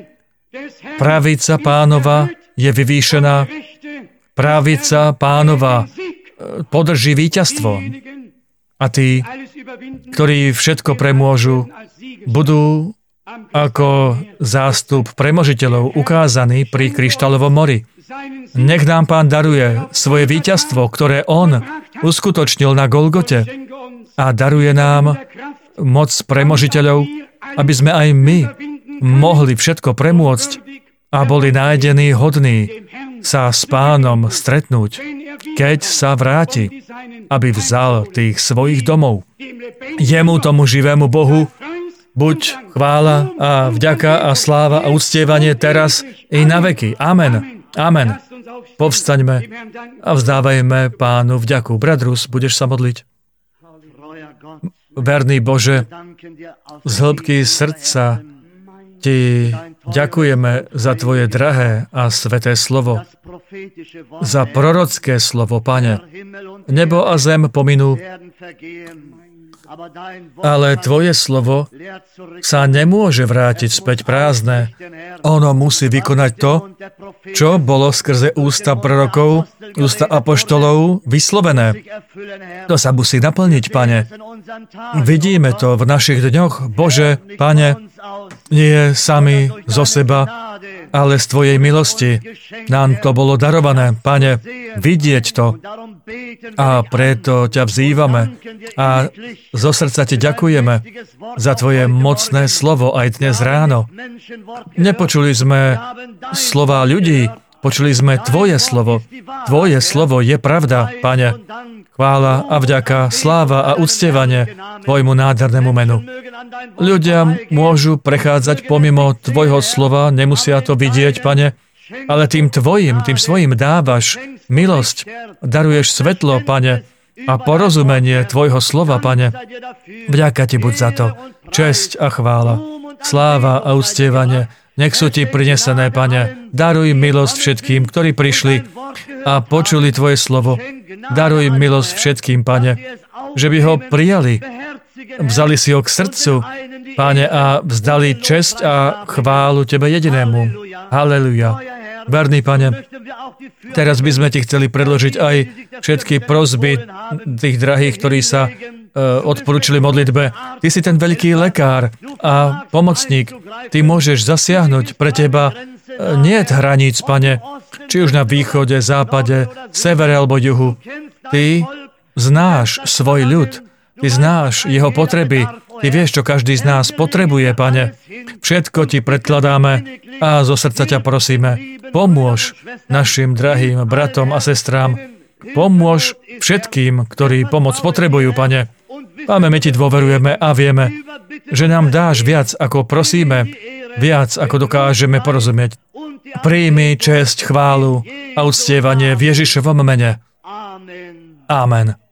Pravica Pánova je vyvýšená. Pravica Pánova podrží víťazstvo. A tí, ktorí všetko premôžu, budú ako zástup premožiteľov ukázaní pri kryštálovom mori. Nech nám Pán daruje svoje víťazstvo, ktoré On uskutočnil na Golgote, a daruje nám moc premožiteľov, aby sme aj my mohli všetko premôcť a boli nájdení hodní sa s Pánom stretnúť, keď sa vráti, aby vzal tých svojich domov. Jemu, tomu živému Bohu, buď chvála a vďaka a sláva a uctievanie teraz i na veky. Amen. Amen. Povstaňme a vzdávajme Pánu vďaku. Brat Rus, budeš sa modliť? Verný Bože, z hĺbky srdca Ti ďakujeme za Tvoje drahé a sveté slovo, za prorocké slovo, Pane. Nebo a zem pominú, ale Tvoje slovo sa nemôže vrátiť späť prázdne. Ono musí vykonať to, čo bolo skrze ústa prorokov, ústa apoštolov vyslovené. To sa musí naplniť, Pane. Vidíme to v našich dňoch. Bože, Pane, nie sami zo seba, ale z Tvojej milosti. Nám to bolo darované, Pane, vidieť to. A preto ťa vzývame a zo srdca Ti ďakujeme za Tvoje mocné slovo aj dnes ráno. Nepočuli sme slová ľudí, počuli sme Tvoje slovo. Tvoje slovo je pravda, Pane. Chvála a vďaka, sláva a uctievanie Tvojmu nádhernému menu. Ľudia môžu prechádzať pomimo Tvojho slova, nemusia to vidieť, Pane, ale tým Tvojim, tým svojim dávaš milosť, daruješ svetlo, Pane, a porozumenie Tvojho slova, Pane. Vďaka Ti buď za to. Česť a chvála, sláva a uctievanie, nech sú Ti prinesené, Pane. Daruj milosť všetkým, ktorí prišli a počuli Tvoje slovo. Daruj milosť všetkým, Pane, že by ho prijali, vzali si ho k srdcu, Pane, a vzdali česť a chválu Tebe jedinému. Haleluja. Verný Pane, teraz by sme Ti chceli predložiť aj všetky prosby tých drahých, ktorí sa uh, odporúčili modlitbe. Ty si ten veľký lekár a pomocník. Ty môžeš zasiahnuť. Pre Teba uh, nie je hraníc, Pane, či už na východe, západe, severe alebo juhu. Ty znáš svoj ľud. Ty znáš jeho potreby. Ty vieš, čo každý z nás potrebuje, Pane. Všetko Ti predkladáme a zo srdca ťa prosíme. Pomôž našim drahým bratom a sestrám. Pomôž všetkým, ktorí pomoc potrebujú, Pane. Pane, my Ti dôverujeme a vieme, že nám dáš viac, ako prosíme, viac, ako dokážeme porozumieť. Príjmi česť, chválu a uctievanie v Ježišovom mene. Amen.